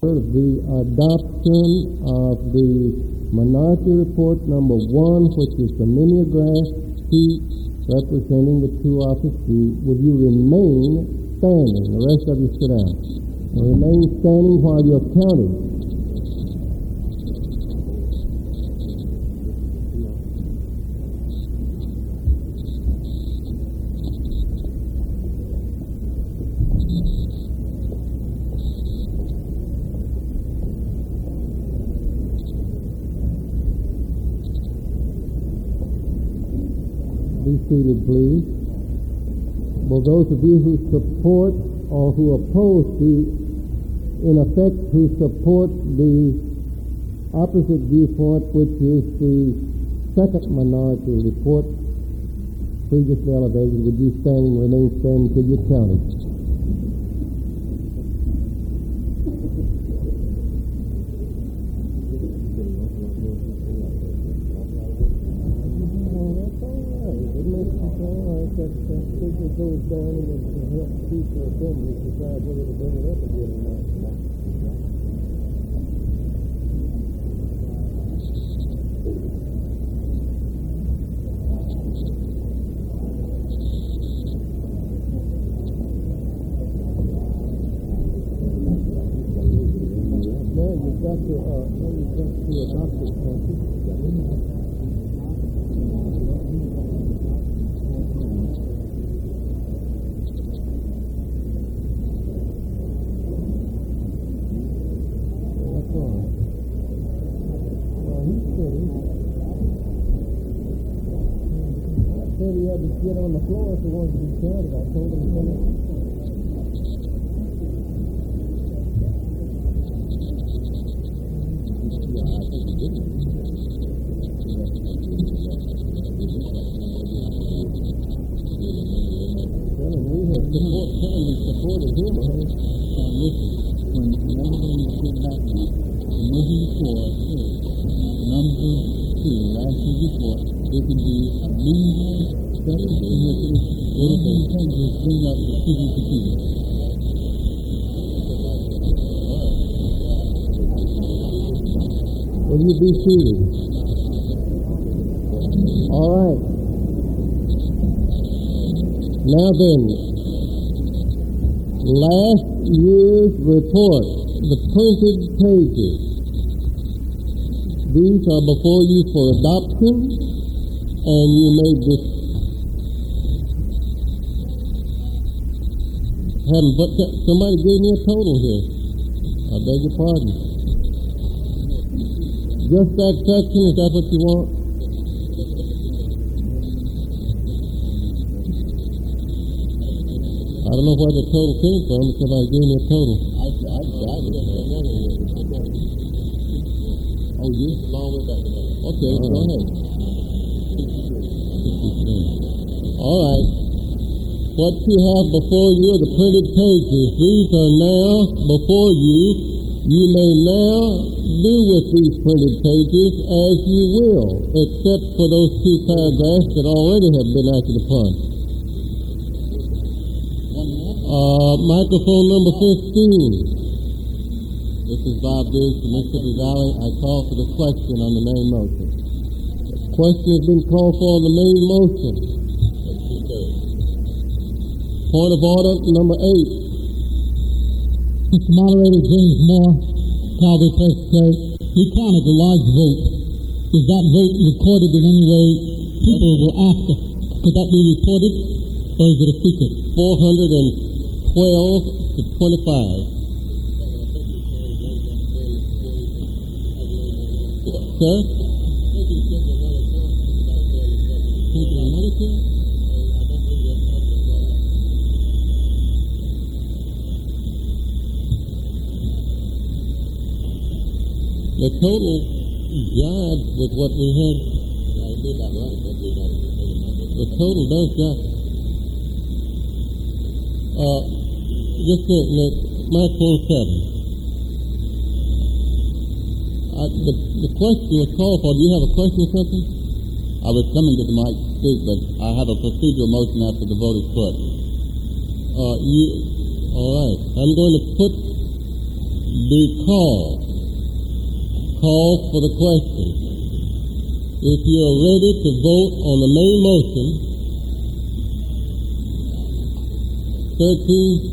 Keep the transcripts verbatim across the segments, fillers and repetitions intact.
the adoption of the Minority Report number one, which is the mimeograph sheet representing the two office group. Will you remain standing? The rest of you sit down. And remain standing while you're counted. Be seated, please. Will those of you who support or who oppose the, in effect, who support the opposite viewpoint, which is the second minority report previously elevated, would you stand and remain standing until you're counted? Goes down and it can help keep the assembly decide whether to bring it up again or not. Now you've got to, uh, now you've got to adopt this country. He had to get on the floor if he wanted to be counted. I told him to come in. Yeah, I think he did. Well, and we have support, we supported him. Now listen, when whenever you get back now, the moving report, number two, last year's report, it can be a meaningful study. What do you think is bring up the city computer? Will you be seated? All right. Now then, last year's report, the printed pages. These are before you for adoption, and you may just haven't, but somebody gave me a total here. I beg your pardon. Just that section, is that what you want? I don't know where the total came from, but somebody gave me a total. I, I, I Oh, you? Long way back. Okay, go ahead. All right. What you have before you are the printed pages. These are now before you. You may now do with these printed pages as you will, except for those two paragraphs that already have been acted upon. Uh, microphone number fifteen. This is Bob Diggs from Mississippi Valley. I call for the question on the main motion. Question has been called for on the main motion. Point of order number eight. Mister Moderator, James Moore, Calvary Presbyterian. We counted a large vote. Is that vote recorded in any way? People will ask, could that be reported, or is it a secret? four hundred twelve to twenty-five. Sir? The total jives with what we had. The total does jive. Uh, just a minute, microphone seven. Uh, the, the question was called for. Do you have a question or something? I was coming to the mic to speak, but I have a procedural motion after the vote is put. Uh, you, all right. I'm going to put because, call for the question. If you are ready to vote on the main motion, thirteen,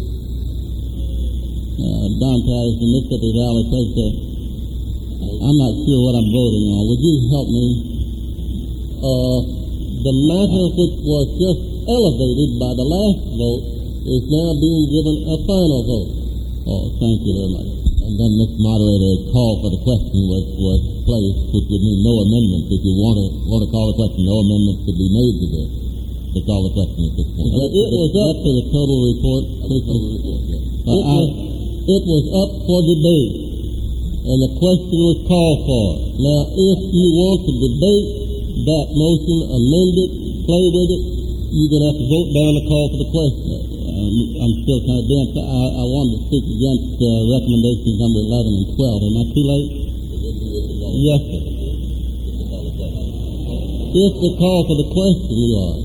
uh, Don Paris, the Mississippi Valley President, I'm not sure what I'm voting on. Would you help me? Uh, the matter which was just elevated by the last vote is now being given a final vote. Oh, thank you very much. And then, Mister Moderator, a call for the question was, was placed, which would mean no amendments. If you want to want to call the question, no amendments could be made to this. To call the question at this point. It, it was up to the total report. The total report, yes. Uh, it, was, it was up for debate, and the question was called for. Now, if you want to debate that motion, amend it, play with it, you're going to have to vote down the call for the question. Um, I'm still kind of dense. I, I wanted to speak against uh, recommendations number eleven and twelve. Am I too late? Yes, sir. If the call for the question, you are.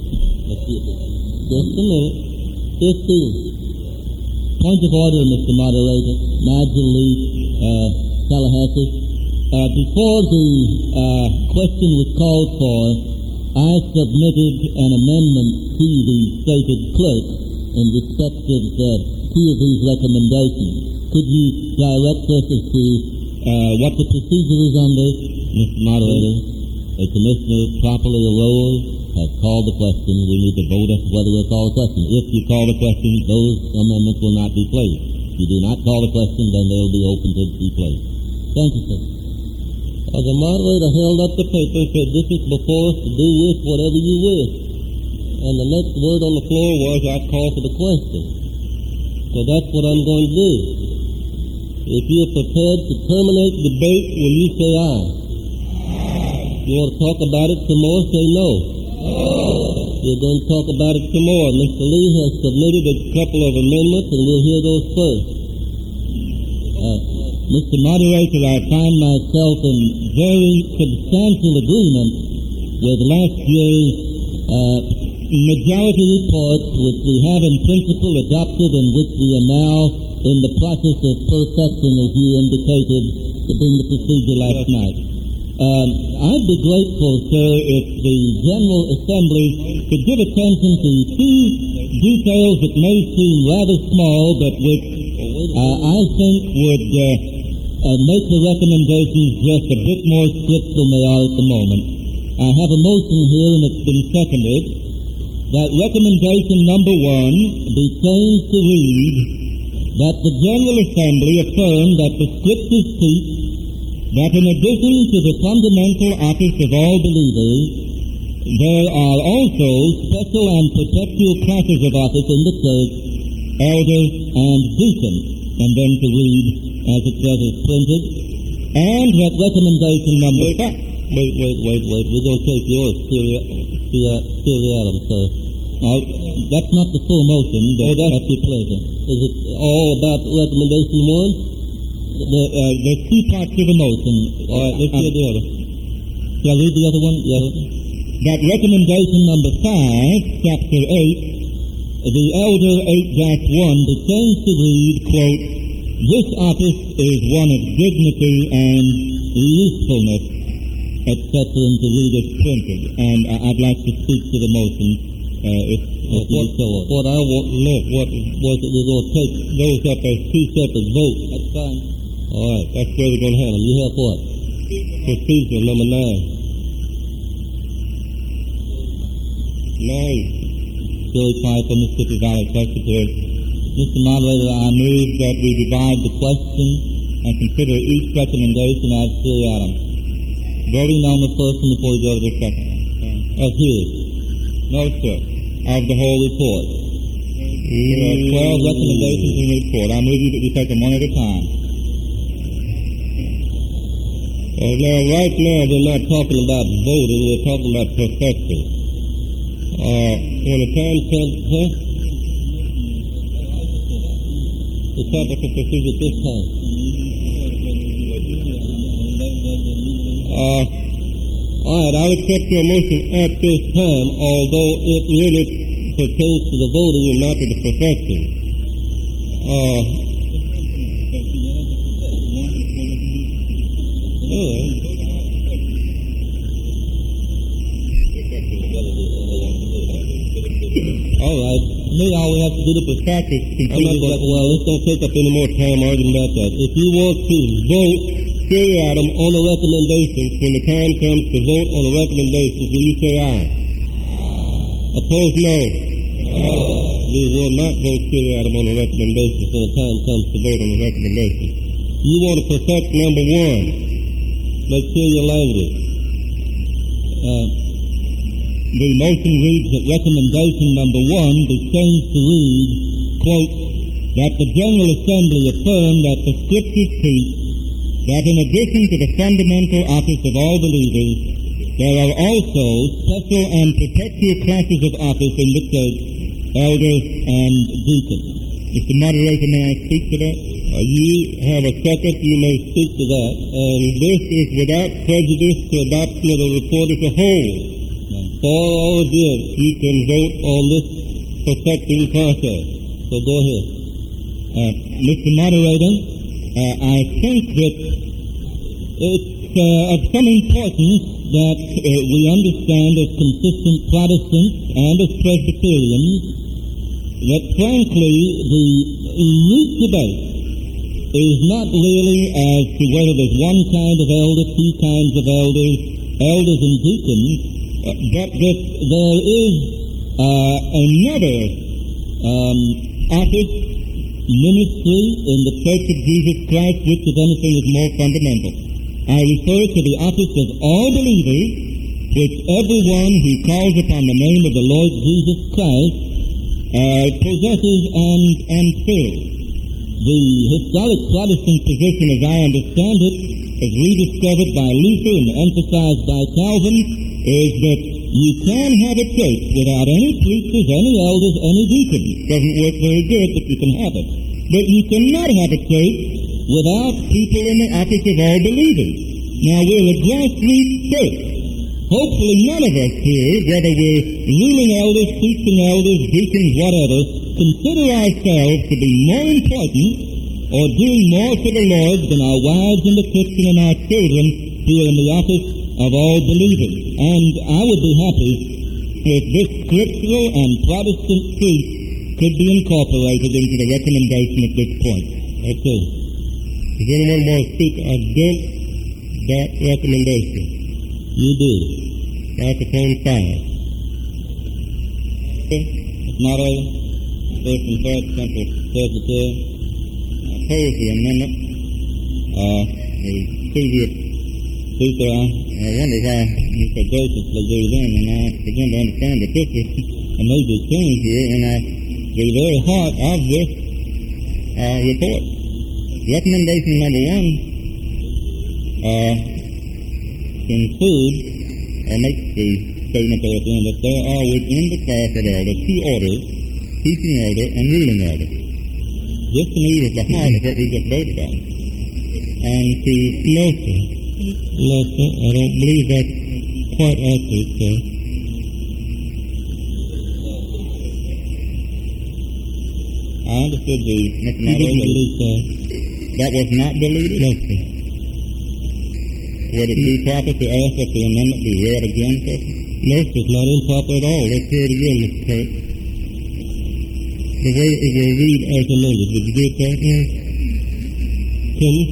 Just a minute. fifteen. Point of order, Mister Moderator. Nigel Lee, uh, Tallahassee. Uh, before the uh, question was called for, I submitted an amendment to the stated clerk in respect of uh, two of these recommendations. Could you direct us as to uh, what the procedure is on this, Mister Moderator? A commissioner properly arose, has called the question. We need to vote as to whether we'll call the question. If you call the question, those amendments will not be placed. If you do not call the question, then they'll be open to be placed. Thank you, sir. Uh, the moderator held up the paper and said, this is before us to do with whatever you wish. And the next word on the floor was, I call for the question. So that's what I'm going to do. If you're prepared to terminate debate, will you say aye? If you want to talk about it some more, say no. We're going to talk about it some more. Mister Lee has submitted a couple of amendments, and we'll hear those first. Uh, Mister Moderator, I find myself in very substantial agreement with last year's uh, majority report, which we have in principle adopted and which we are now in the process of perfecting, as you indicated, to bring the procedure last night. Um, I'd be grateful, sir, if the General Assembly could give attention to two details that may seem rather small, but which uh, I think would uh, uh, make the recommendations just a bit more strict than they are at the moment. I have a motion here, and it's been seconded, that recommendation number one be changed to read that the General Assembly affirm that the Scriptures teach that in addition to the fundamental office of all believers, there are also special and protective classes of office in the church, elders and deacons, and then to read, as it says, is printed, and that recommendation number five. Wait, wait, wait, wait. We're going to take yours, seriatim, sir. Now, that's not the full motion, but oh, that's your pleasure. Is it all about recommendation one? The, uh, there's two parts to the motion. All right, let's hear the other. Shall I read the other one? Yes. That recommendation number five, chapter eight, the Elder eight dash one, be changed to read, quote, this office is one of dignity and usefulness, et cetera, and to read is printed. And uh, I'd like to speak to the motion, uh, if, if what, so on. What I want to know, what was it we're going to take those up as two separate votes? That's fine. All right, that's where we're going to handle. You have what? Procedure number nine. Nine. Billy Piper, Mississippi Valley Secretary. Mister Moderator, I move that we divide the question and consider each recommendation as seriatim. Voting on the first one before we go to the second. Of his. No, sir. Of the whole report. There are twelve recommendations in the report. I move that we take them one at a time. Uh, now, right now, we're not talking about voting. We're talking about perfecting. Uh, when the time comes, huh? The topic of procedure at this time. Uh, all right, I'll accept your motion at this time, although it really pertains to the voting and not to the perfecting. Uh, All right. Maybe all we have to do to perfect is completely... Well, let's don't take up any more time arguing about that. If you want to vote seriatim on the recommendations, when the time comes to vote on the recommendations, will you say aye? Opposed, no. No. We will not vote seriatim on the recommendations when the time comes to vote on the recommendations. You want to perfect number one. Let's hear your language. Uh, the motion reads that recommendation number one be changed to read, quote, that the General Assembly affirm that the Scriptures teach that in addition to the fundamental office of all believers, there are also special and perpetual classes of office in the church, elders and deacons. Mister Moderator, may I speak to that? Uh, you have a second, you may speak to that. And this is without prejudice to adoption of the report as a whole. For all of this, you can vote on this perfecting process. So go ahead. Uh, Mister Moderator, uh, I think that it's uh, of some importance that uh, we understand as consistent Protestants and as Presbyterians that frankly the root debate is not really as to whether there's one kind of elder, two kinds of elders, elders and deacons, uh, but that there is uh, another um, office, ministry in the Church of Jesus Christ, which, if anything, is more fundamental. I refer to the office of all believers, which everyone who calls upon the name of the Lord Jesus Christ uh, possesses and, and fills. The historic Protestant position, as I understand it, as rediscovered by Luther and emphasized by Calvin, is that you can have a church without any preachers, any elders, any deacons. Doesn't work very good, but you can have it. But you cannot have a church without people in the office of all believers. Now, we're a grassroots church. Hopefully none of us here, whether we're ruling elders, preaching elders, deacons, whatever, consider ourselves to be more important or doing more for the Lord than our wives in the kitchen and our children here in the office of all believers. And I would be happy if this scriptural and Protestant truth could be incorporated into the recommendation at this point. Okay. Does anyone want to speak against that recommendation? You do. Microphone five. Okay. Moderator, First and Third Central Presbyterian. I oppose the amendment. Uh, the previous speaker, I, I wonder why you so graciously gave in, and I begin to understand that this is a major change here, and I, the very heart of this uh, report. Recommendation number one uh, includes or makes the statement there at the end that there are within the class of elders two orders, teaching elder and ruling elder. This to me was the heart of what we just voted on. And to no, sir, no, sir, I don't believe that's quite accurate, sir. I understood the Mister You didn't delete that. That was not deleted? No, sir. Would it be proper to ask that the amendment be read again, sir? No, sir, it's not improper at all. Let's hear it again, Mister Kurt. The way it will read as amended. Did you get that? Yes. Can you?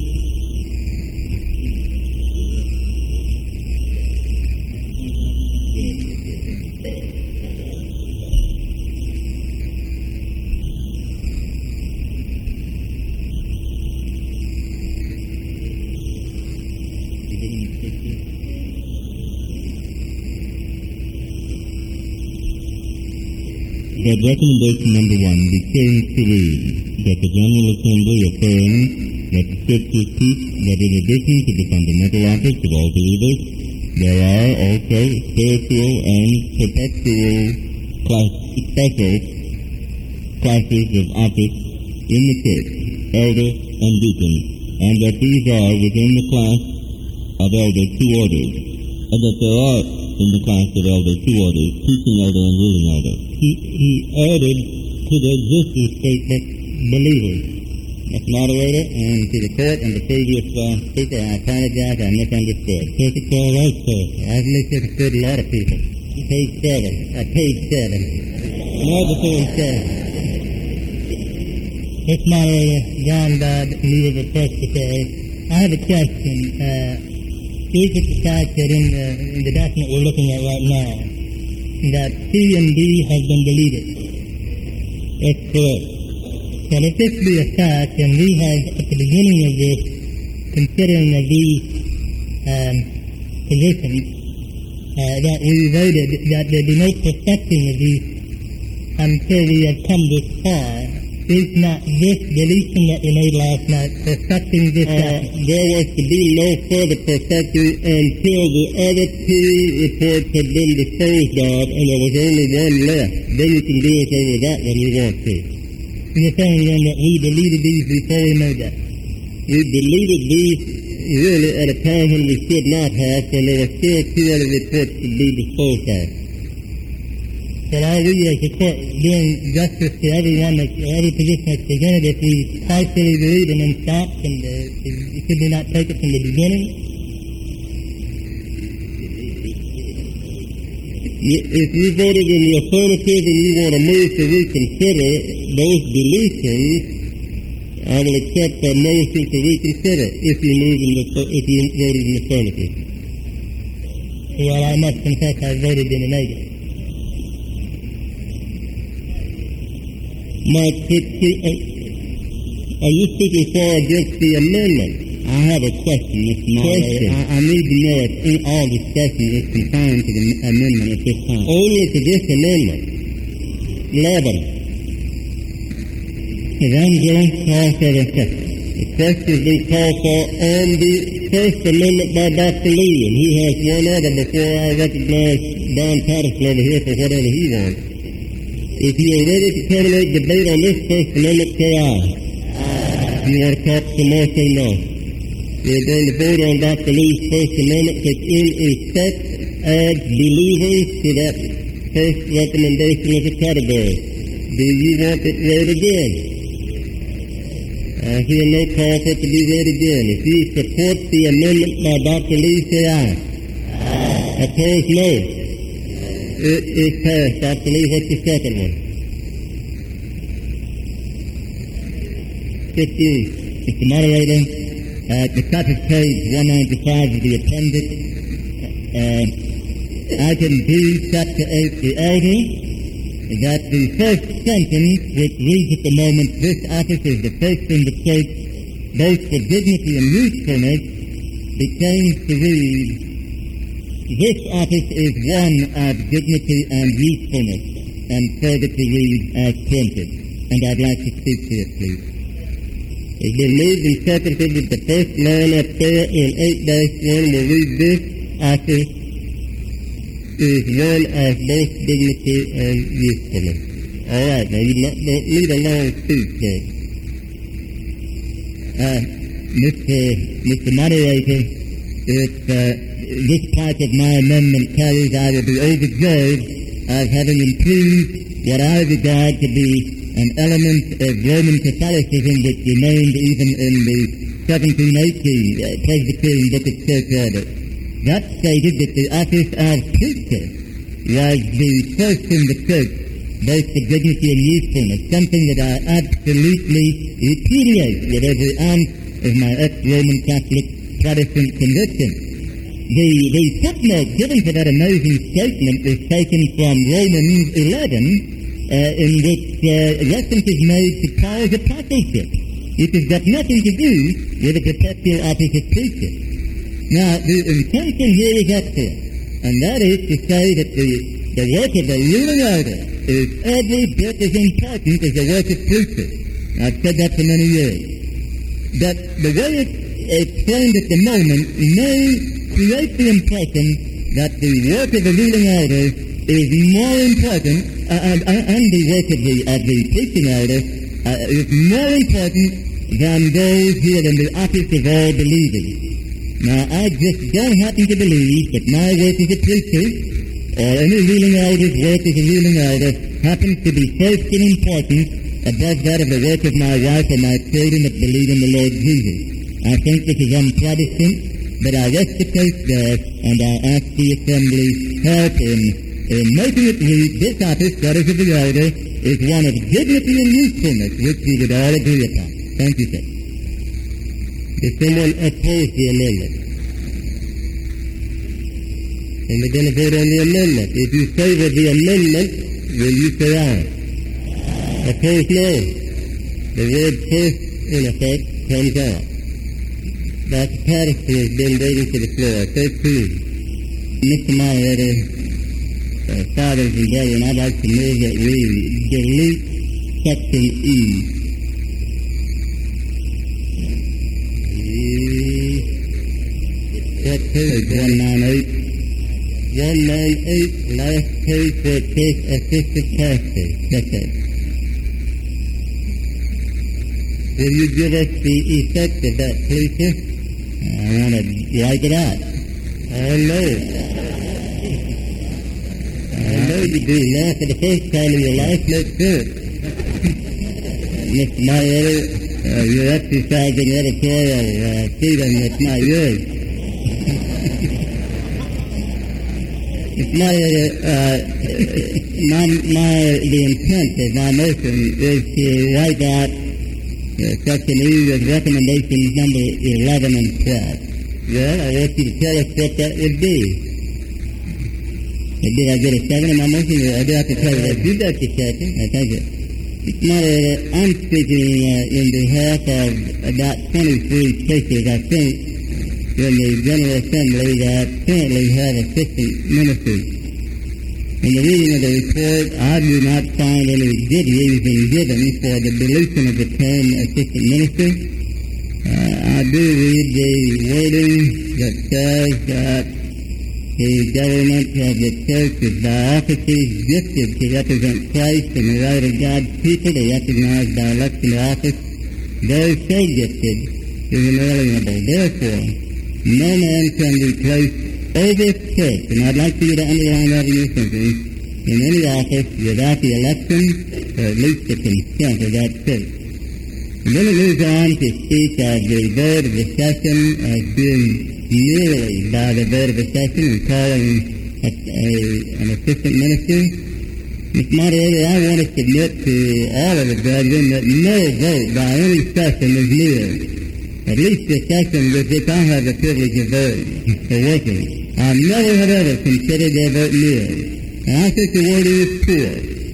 That recommendation number one be changed to read that the General Assembly affirms that the Scriptures teach that in addition to the fundamental office of all believers, there are also spiritual and perpetual class, special classes of office in the church, elders and deacons, and that these are within the class of elders two orders, and that there are in the class of elders two orders, teaching elder and ruling elder. He, he added to the existing statement believers. Mister Moderator, and to the court and the previous uh, speaker, I apologize, I misunderstood. Take it all right, sir. I've misunderstood a lot of people. Page seven. Uh, page seven. Another page seven. Mister Moderator, John Dodd, leader of the Presbytery. I have a question. Uh, is it the fact that in the, in the document we're looking at right now, that C and D has been deleted? That's correct. Well, if this be a fact, and we have, at the beginning of this, considering of these um, positions, uh, that we voted that there be no perfecting of these until we have come this far, is not this deletion that we made last night perfecting this uh, document? There was to be no further perfecting until the other two reports had been disposed of, and there was only one left. Then you can do anything with that when you want to. You're saying then that we deleted these before we made that? We deleted these really at a time when we should not have, and there were still two other reports to be disposed of. But are we as a court doing justice to everyone, that, every position that's presented, if we partially read and then stop, and uh, should we not take it from the beginning? If you voted in the affirmative and you want to move to reconsider those deletions, I will accept a motion to reconsider if you move in the if you voted in the affirmative. Well, I must confess I voted in the negative. Mike, are you speaking for or against the amendment? I have a question, Mister Moderator. I, I need to know if in all discussion is confined to the amendment at this time. Only to this amendment. Eleven. Is I'm going to call for the The question has been called for on the First Amendment by Doctor Lee, and he has one other before I recognize Don Patterson over here for whatever he wants. If you are ready to terminate debate on this First Amendment, say aye. If you want to talk some more, say no. We're going to vote on Doctor Lee's First Amendment, which in effect adds believers to that first recommendation as a category. Do you want it read again? I hear no call for it to be read again. If you support the amendment by Doctor Lee, say aye. Aye. Opposed, no. It is passed. Doctor Lee, what's the second one? Fifteen. Mister Moderator, uh, the top of page one ninety-five of the appendix, uh, item B, chapter eight, the elder, that the first sentence, which reads at the moment, this office is the first in the church, both for dignity and usefulness, became to read, this office is one of dignity and usefulness, and further to read as printed. And I'd like to speak to it, please. It's been moved and seconded that the first line up there in eight dash one will read, this office is one of both dignity and usefulness. All right, now you not, don't need a long speech there. Uh, Mister Mister Moderator, if uh, this part of my amendment carries, I will be overjoyed of having improved what I regard to be an element of Roman Catholicism which remained even in the seventeen eighteen uh, Presbyterian Book of Church Order. That stated that the office of preacher was the first in the church, both for dignity and usefulness, something that I absolutely repudiate with every ounce of my ex-Roman Catholic Protestant conviction. The, the footnote given to that amazing statement is taken from Romans eleven, uh, in which uh, reference is made to Paul's apostleship. It has got nothing to do with the perpetual office of preacher. Now, the intention here is excellent, and that is to say that the, the work of the ruling elder is every bit as important as the work of preacher. I've said that for many years. But the way it's explained at the moment may create the impression that the work of the ruling elder is more important, uh, and, and the work of the, of the preaching elder uh, is more important than those here in the office of all believers. Now, I just don't happen to believe that my work as a preacher or any ruling elder's work as a ruling elder happens to be first in importance above that of the work of my wife or my children that believe in the Lord Jesus. I think this is un-Protestant, but I rest the case there, and I ask the Assembly's help in, in making it read this office, that is of the elder, is one of dignity and usefulness, which we would all agree upon. Thank you, sir. Does someone oppose the amendment? And we're going to vote on the amendment. If you favor the amendment, will you say aye? Opposed, no. The word first, in effect, comes out. Doctor Patterson has been waiting for the floor. thirteen. Mister Moderator, uh, fathers and brethren, I'd like to move that we delete section E. What page? one ninety-eight. one ninety-eight, last page where it says assistant pastor. That's it. Will you give us the effect of that, please, sir? I want to wipe it out. I know. I know you do. Now, for the first time in your life, let's do it. Mister Moderator, uh, you're exercising editorial uh, freedom that's not yours. Mister Moderator, uh, my, my, the intent of my motion is to wipe out uh, section E with recommendations number eleven and twelve. Well, I want you to tell us what that would be. Uh, did I get a second in my motion, or do I have to tell you that? You got your second. Uh, thank you. Mister Moderator, I'm speaking uh, in behalf of about twenty-three churches, I think, in the General Assembly that currently have assistant ministers. In the reading of the report, I do not find any good reason given for the deletion of the term assistant minister. Uh, I do read the wording that says that the government of the church is by offices gifted to represent Christ and the right of God's people to recognize by election to office. Those so gifted is inalienable. Therefore, no man can be placed over church, and I'd like for you to underline that in your thinking, in any office without the election, or at least the consent of that church. And then it moves on to speak of the vote of the session as being merely by the vote of the session and calling a, a, an assistant minister. Mister Moderator, I want to submit to all of the brethren that no vote by any session is mere. At least the session with which I have the privilege of voting for working, I never have ever considered their vote mere. And I think the wording is poor.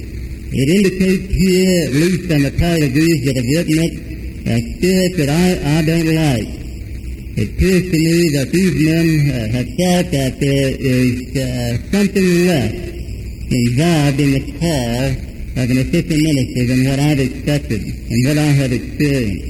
It indicates here, at least on the part of these that have written it, a spirit that I, I don't like. It appears to me that these men uh, have felt that there is uh, something less involved in the call of an assistant minister than what I've expected and what I have experienced.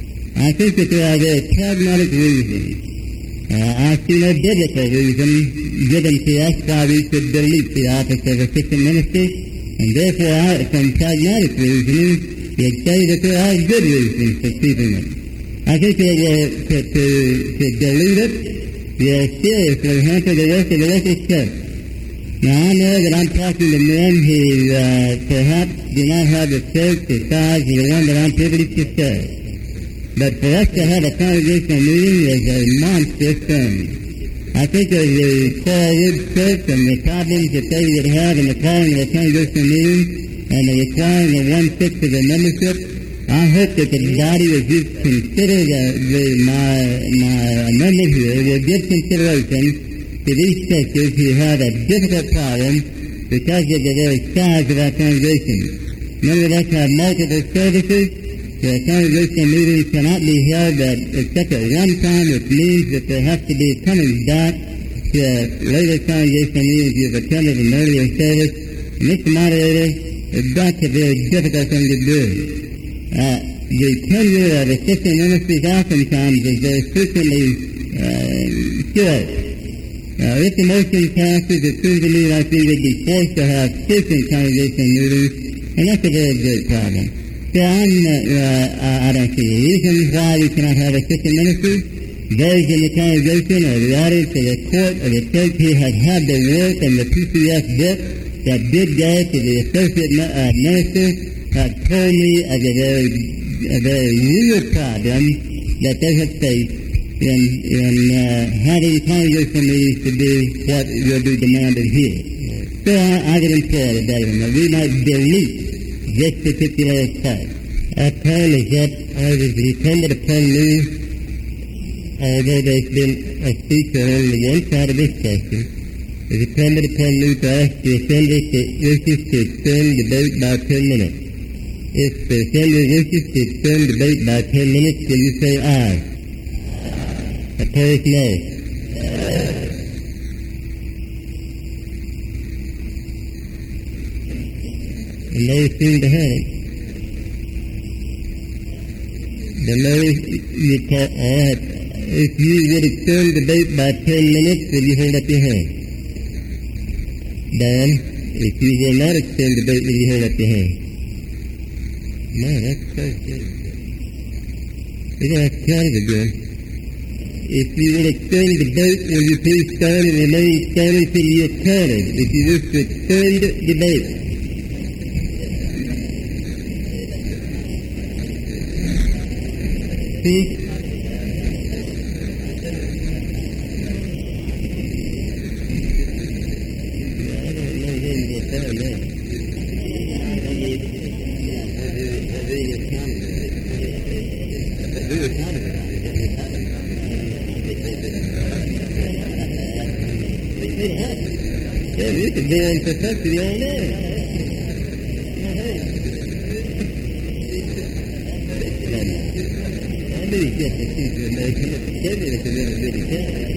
I think that there are very pragmatic reasons. Uh, I see no biblical reason given to us why we should delete the office of assistant minister, and therefore, I, from pragmatic reasoning, you'd say that there are good reasons for keeping it. I think that will, to, to, to delete it will seriously hamper the work of the local church. Now, I know that I'm talking to men who uh, perhaps do not have the church the size of the one that I'm privileged to serve. But for us to have a congregational meeting is a monstrous thing. I think of the Coral Ridge Church and the problems that they would have in the calling of a congregational meeting and the requiring of one-sixth of the membership. I hope that the body, as you consider the, the, my, my amendment here, will give consideration to these churches who have a difficult problem because of the very size of our congregation. Many of us have multiple services. The congregational meetings cannot be held at, except at one time, which means that there has to be coming back to a later congregational meeting if you've attended an earlier service. And Mister Moderator, that's a very difficult thing to do. Uh, the tenure of assistant ministers oftentimes is very frequently uh, short. Uh, if the motion passes, it seems to me like we would be forced to have frequent congregational meetings, and that's a very great problem. So I'm, uh, uh, I don't see a reason why we cannot have assistant ministers. Those in the congregation or the audience or the court or the church who have had the work and the P C S book that did go to the associate uh, minister have told me of a very, a very real problem that they have faced in, in uh, having congregation meetings to do what will be demanded here. So I, I would implore the brethren that we might delete this particular part. Our time is up. I was dependent upon me, although there's been a speaker on only one side of this question, it is dependent upon me to ask the assembly to wishes to extend the debate by ten minutes. If the assembly wishes to extend the debate by ten minutes, will you say aye? Opposed, no. And those seem to have it. The those you talk, all right. If you would extend the debate by ten minutes, will you hold up your hand? Dan, if you will not extend the debate, will you hold up your hand? No, that's so good. We're going to have to try it again. If you will extend the debate, will you please stand and remain standing till you are counted? If you wish to extend the debate. See? Yeah, you can be in perpetuity all day. I knew he'd get the teacher and make it. Give me if you really, really can.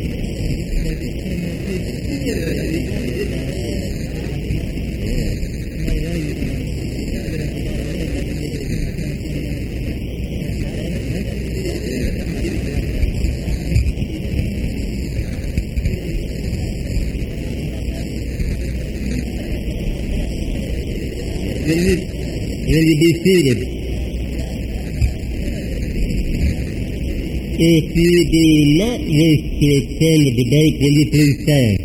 Will you, will you be seated? If you do not wish to extend the debate, will you please stand?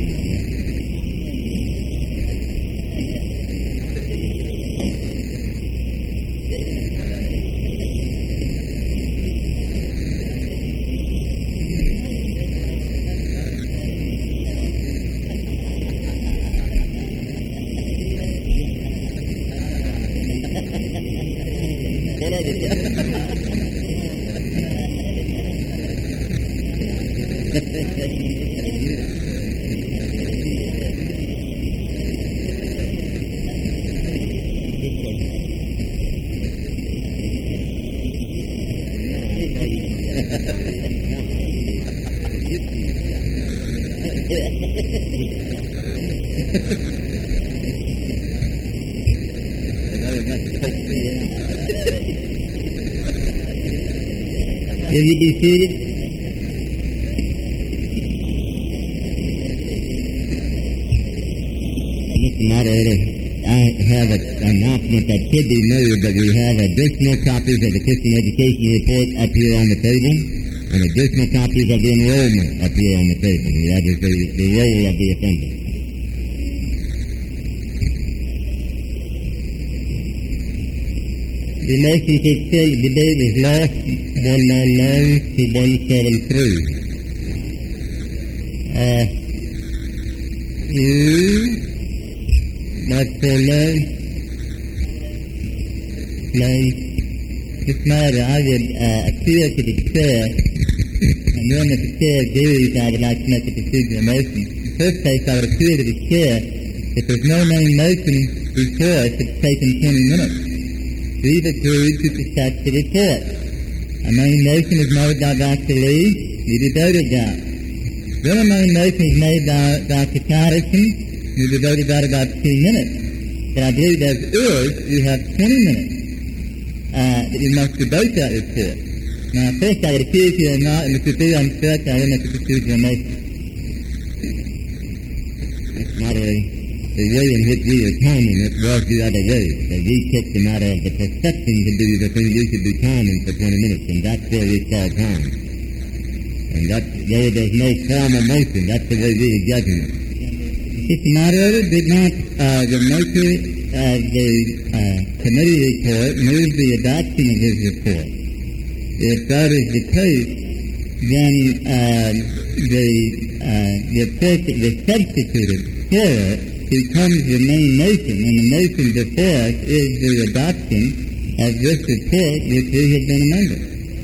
Will you be seated? Mister Moderator, I have an announcement that should be made that we have additional copies of the Christian Education Report up here on the table and additional copies of the enrollment up here on the table. That is the, the role of the assembly. The motion to extend the debate is lost one ninety-nine to one seventy-three. Uh, you, microphone nine, nine. This matter, I would uh, appeal to the chair, and then if the chair agrees, I would like to make a procedural motion. In the first place, I would appeal to the chair, if there's no main motion before us, it's taken twenty minutes. We've agreed to discuss the report. A main motion is made by Doctor Lee. You devoted that. Then a main motion is made by Doctor Patterson. You devoted that about two minutes. But I believe as is, you have twenty minutes uh, that you must debate that report. Now, first I would accuse you or not, and if you do, I'm correct, I will make a procedural motion. That's not a... The way in which we were timing it was the other way. That we took the matter of the perception to do the thing we should be timing for twenty minutes, and that's where we saw time. And that, though there's no formal motion, that's the way we were judging it. If the moderator did not, uh, the motion of the uh, committee report move the adoption of his report. If that is the case, then uh, the uh, the report that was substituted for it becomes the main motion, and the motion before us is the adoption of this report which we have been amended.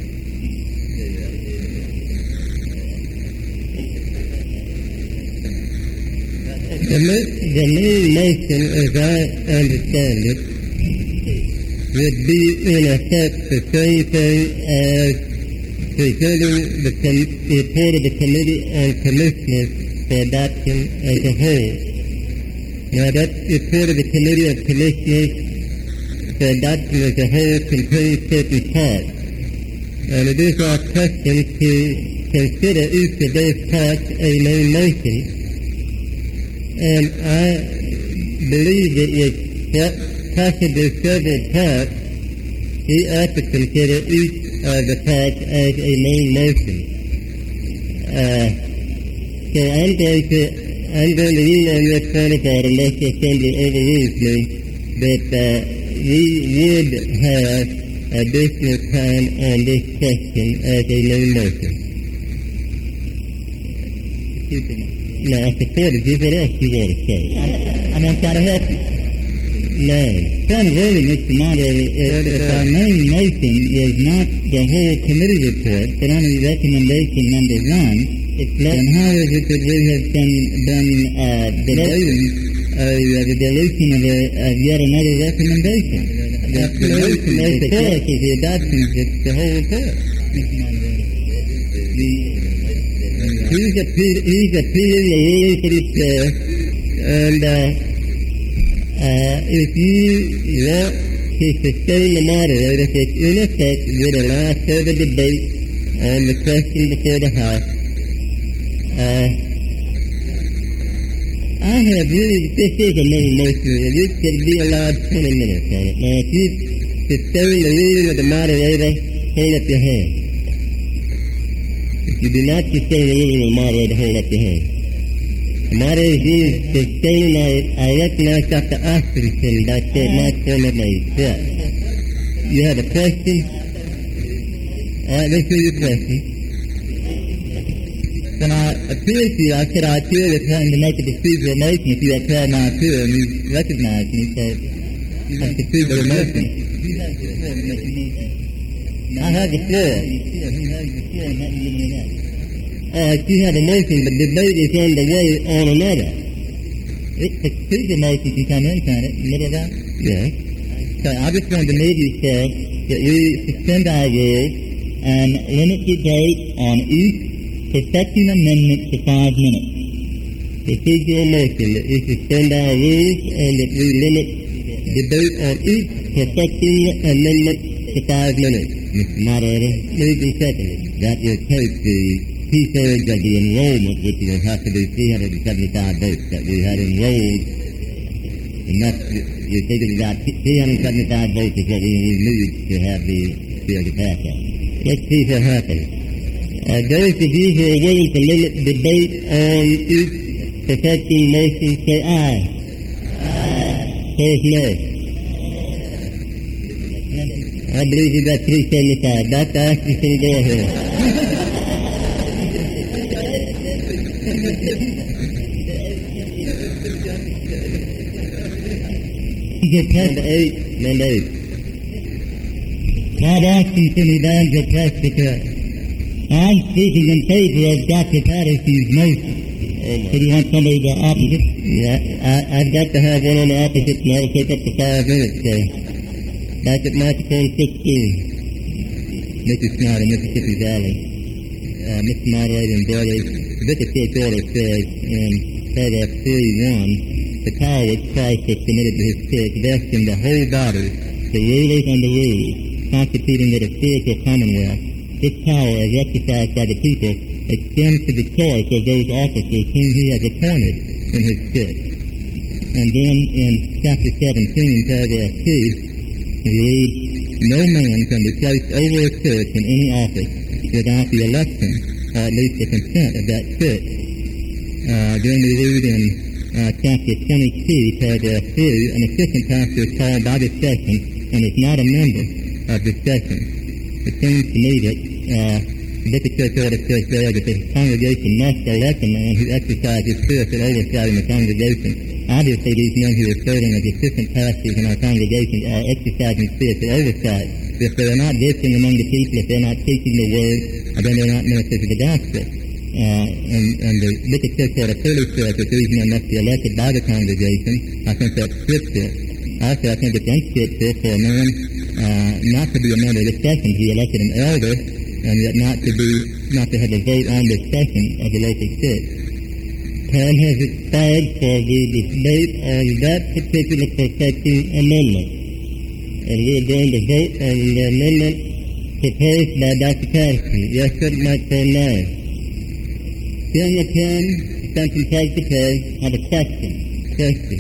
The, the main motion, as I understand it, would be in effect the same thing as presenting the com- report of the Committee on Commissioners for adoption as a whole. Now, that report of the Committee of Commissioners for adoption as a whole contains certain parts, and it is our custom to consider each of those parts a main motion. And I believe that with possibly several parts, we ought to consider each of the parts as a main motion. Uh, so I'm going to I'm going to rule on this point of order unless the Assembly overrules me that uh, we would have additional time on this question as a main motion. No, I supported you. What else do you want to say? I'm going to try to help you. No. Son, really, Mister Moderator, if, if our main motion is not the whole committee report, but only recommendation number one, then how is it that we have been, been uh, delaying uh, the deletion of, a, of yet another recommendation? The, the motion before us is the adoption of the, the whole report. Mister Moderator. The, He's, appeal, he's appealing the ruling for his chair, and uh, uh, if you want to sustain the moderator, that in effect would allow further debate on the question before the House, uh, I have really, this is a main motion, and this could be allowed twenty minutes on it. Now, if you sustain the ruling of the moderator, hold up your hand. If you do not sustain the ruling of the moderator, hold up your hand. The moderator is sustaining. I, I recognize Doctor Osterson, Doctor Mark Former. Yeah. You have a question? All right, let's hear your question. When I appealed to you, I said I appeal with trying to make a procedural motion. If you had heard my appeal and you recognized me, so a procedural motion. You have the floor to make a motion. I have the floor. He has the floor and not giving it up. Uh, you have a motion, but debate is underway on another. It's a procedural motion can come in, can't it? In the middle of that? Yes. So I just wanted to make you say that we suspend our rules and limit debate on each perfecting amendment to five minutes. Procedural motion that we suspend our rules and that we limit debate on each perfecting amendment to five minutes. Mister Moderator, moved and seconded. That will take the two-thirds of the enrollment, which will have to be three hundred seventy-five votes that we had enrolled. And that's, you think it's about three hundred seventy-five votes is what we need to have the bill to pass on. Let's see what happens. Uh, those of you who are willing to limit debate on each perfecting motion, say aye. Aye. Say no. I believe you got three seventy-five. Doctor Askerson, go ahead. Number eight. Number eight. Todd Askerson, Evangel Presbyter. I'm speaking in favor of Doctor Patterson's motion. Oh, so do you want somebody the opposite? Yeah, I, I've got to have one on the opposite, and that'll take up to five minutes, so. Back at microphone sixteen. Mister Snyder, Mississippi Valley. Uh, Mister Moderator and Brother, the Vicar Church Order says in paragraph three one, the power which Christ has committed to his church vests in the whole body, the rulers and the ruled, constituting it a spiritual commonwealth. This power, as exercised by the people, extends to the choice of those officers whom he has appointed in his church. And then in chapter seventeen, paragraph two, we read, no man can be placed over a church in any office without the election, or at least the consent of that church. Uh, then we read in uh, chapter twenty-two, paragraph two, an assistant pastor is called by the session and is not a member of the session. It seems to me that uh, the Book of Church Order says there that the congregation must elect a man who exercises spiritual oversight in the congregation. Obviously, these men who are serving as assistant pastors in our congregations are exercising spiritual oversight. If they are not visiting among the people, if they're not teaching the Word, then they're not ministers of the gospel. Uh, and, and the Book of Church Order clearly says that these men must be elected by the congregation. I think that's scriptural. Also, I think it's unscriptural for a man uh, not to be a member of the session, to be elected an elder, and yet not to be, not to have a vote on the session of the local church. Time has expired for the debate on that particular perfecting amendment. And we are going to vote on the amendment proposed by Doctor Patterson. Yes, sir, microphone nine. Seeing a pen, sent from page to page, have a question. Question.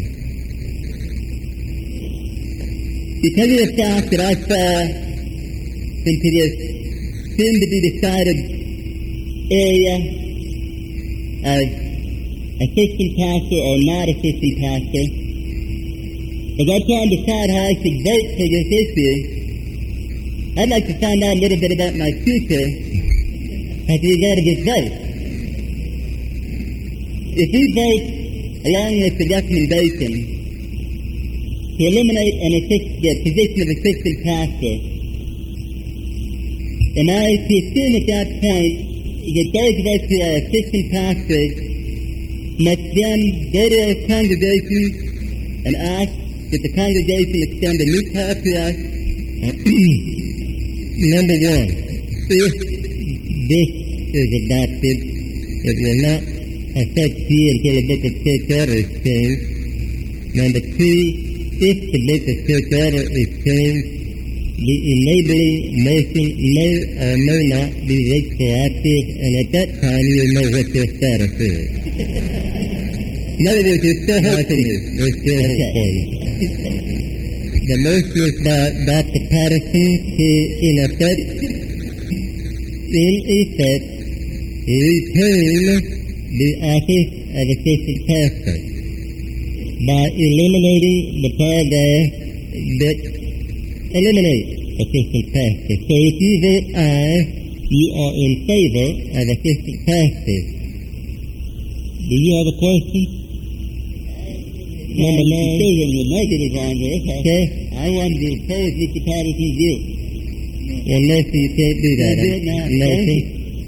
Because of the fact that I saw into this soon-to-be-decided area of assistant pastor or not assistant pastor, as I try and decide how I should vote for this issue, I'd like to find out a little bit about my future as a result of this vote. If we vote along with the recommendation to eliminate an assist, the position of assistant pastor, am I to assume at that point that those of us who are assistant pastors must then go to our congregation and ask that the congregation extend a new power to us? Number one, if this is adopted, it will not affect you until the Book of Church Order is changed. Number two, if the Book of Church Order is changed, the enabling motion may or may not be retroactive, and at that time you'll know what your status is. In other words, there's still hope for you. There's still hope for you. The motion is by Doctor Patterson to, in effect, in effect, retain the office of assistant pastor by eliminating the paragraph that eliminates assistant pastor. So if you vote aye, you are in favor of assistant pastor. Do you have a question? Number nine. Decision was negative on this. Okay. I wanted to oppose Mister Patterson's view. Well, no, sir, you can't do that. You do it now. No, sir.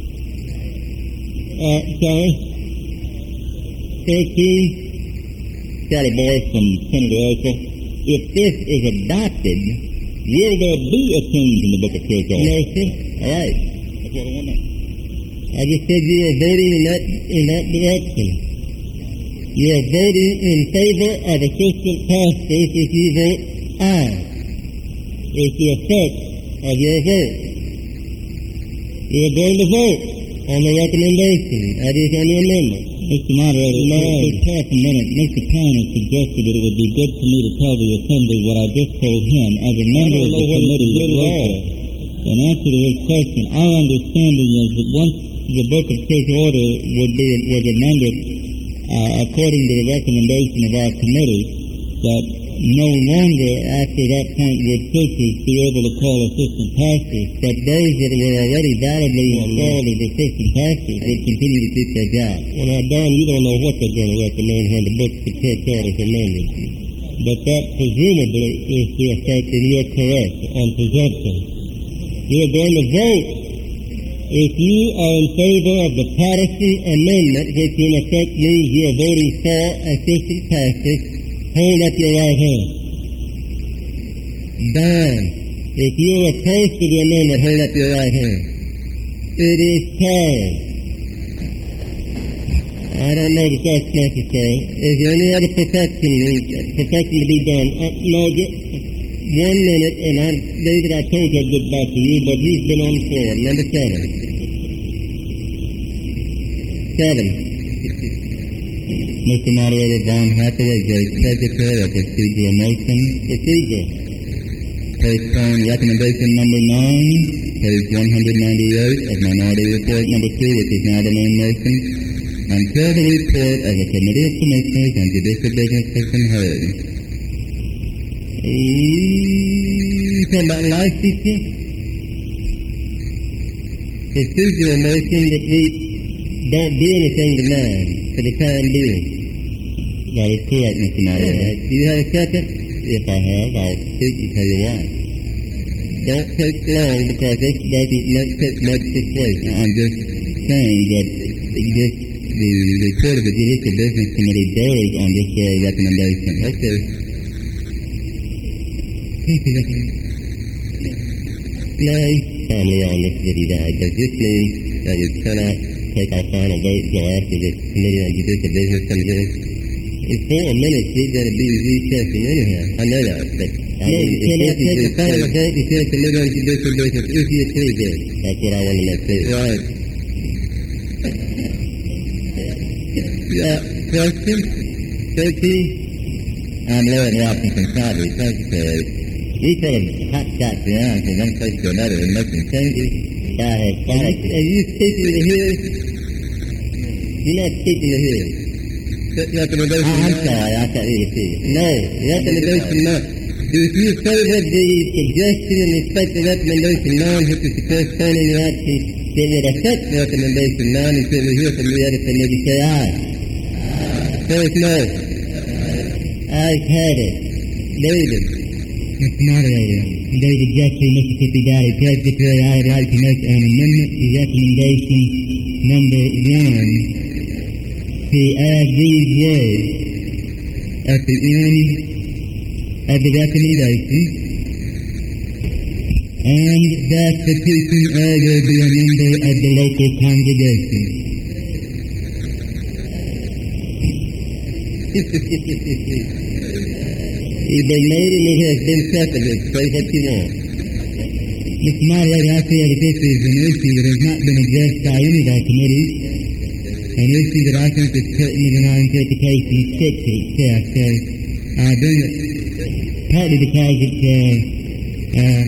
Uh, sorry. thirteen. Sally Boyce from Senator Oakville. If this is adopted, will there be a change in the Book of Church Order? No, sir. All right. That's what I want to know. I just said you are voting in that, in that direction. You are voting in favor of assistant pastors if you vote aye. It's the effect of your vote. You are going to vote on the recommendation. That is on the amendment. Mister Moderator, no. Just half a minute. Mister Tanner suggested that it would be good for me to tell the Assembly what I just told him as a member of the committee that wrote that. In answer to his question, our understanding is that once the Book of Church Order would be was amended uh, according to the recommendation of our committee, that no longer after that point would churches be able to call assistant pastors, but those that were already validly installed as assistant pastors would continue to keep their job. Well, now, Don, you don't know what they're going to recommend when the Book of Church Order is amended. But that presumably is the effect, and you're correct, on presumption. You're going to vote if you are in favor of the Patterson Amendment, which in effect means you are voting for assistant pastors. Hold up your right hand. Don, if you are opposed to the amendment, hold up your right hand. It is carried. I don't know if that's necessary. Is there any other perfection, perfection to be done? Uh, no, just one minute, and I, David, I told you I'd get back to you, but he's been on the floor. Number seven. Seven. Mister Moderator, Von Hathaway, Great Secretary of Procedural Motion. Procedure. Based on recommendation number nine, page one hundred ninety-eight of Minority Report number two, which is now the main motion. until the report of the Committee of Commissioners on Judicial Business has been heard. You talking about life teaching? It's usually a motion that we don't do anything tonight for the time being. That is correct, Mister Moderator. Do you have a second? If I have, I'll speak and tell you why. Don't take long because this doesn't not take much persuasion. I'm just saying that this, the report of the Judicial Business Committee bears on this very recommendation. Okay. Thank you, No, family on this that he died. Does this mean that you cannot take our final vote until after the Committee on Judicial Business comes in? In four minutes, we're going to be recessing anyhow. I know that, but I mean, no, you cannot take the final vote until the Committee on Judicial Business if you agree to it. That's what I want to make clear. Right. Yeah, question? thirteen? I'm Lord Washington County Secretary. You could have hot shots around from one place to another and making changes. I have followed. Are you speaking to here? You're not speaking to here. Recommendation oh, I'm sorry, I thought you were speaking. No, recommendation none. Do you favor the suggestion in respect to recommendation none, which is the corresponding action that would affect recommendation none until we hear from the editor, maybe say aye. Vote no. Ayes have it. David. Mister Moderator, David Jeffrey, Mississippi Valley Presbytery, I would like to make an amendment to recommendation number one to add these words at the end of the recommendation, and that the teaching elder be a member of the local congregation. It's been made and it has been seconded. Say what you want. Mister Moderator, I feel that this is an issue that has not been addressed by any of our committees, an issue that I think is pertinent in our interpretation of Scripture itself. So I bring it partly because it's uh, uh,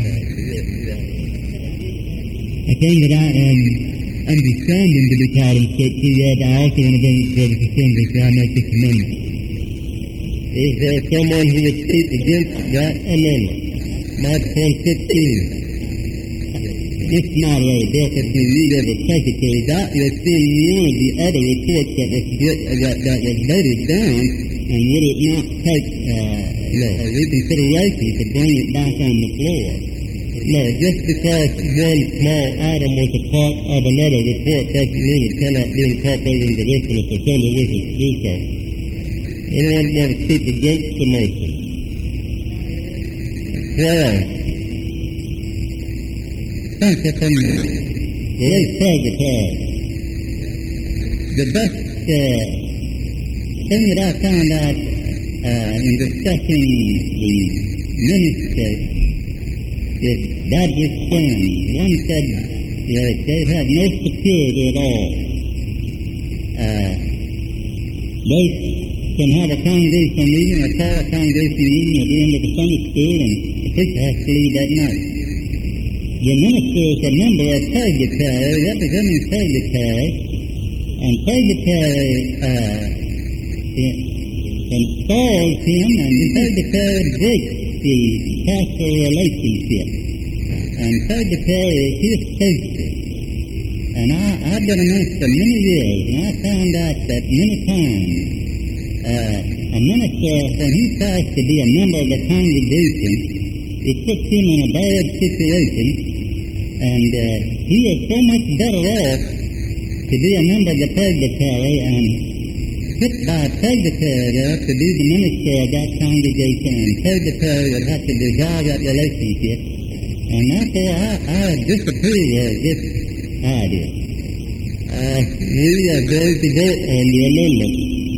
a thing that I am understanding to be taught in Scripture, yet I also want to bring it to this assembly, so I make this amendment. Is there someone who would speak against that amendment? Microphone fifteen. Mister Moderator, Bill fifteen, read of the Secretary. That was in one of the other reports that was, that, that was voted down, and would it not take uh, no, a reconsideration to bring it back on the floor? No, just because one small item was a part of another report doesn't mean it cannot be incorporated into this one if the assembly wishes to do so. Anyone want to speak against the motion? Well, thank you for me. Yes, Secretary. The best uh, thing that I found out uh, in discussing the minister is Baptist friends. One said that they have no security at all. Uh, they can have a congregation meeting or call a congregation meeting at the end of the Sunday school, and the preacher has to leave that night. The minister is a member of Presbytery, representing Presbytery, and Presbytery uh, installs him, and the Presbytery breaks the pastoral relationship. And Presbytery is his safety. And I, I've been a minister many years, and I found out that many times Uh, a minister, when he tries to be a member of the congregation, it puts him in a bad situation, and uh, he is so much better off to be a member of the Presbytery and put by a Presbytery there to be the minister of that congregation, and Presbytery would have to dissolve that relationship. And therefore, I, I disapprove of this idea. Uh, we are going to vote on the amendment.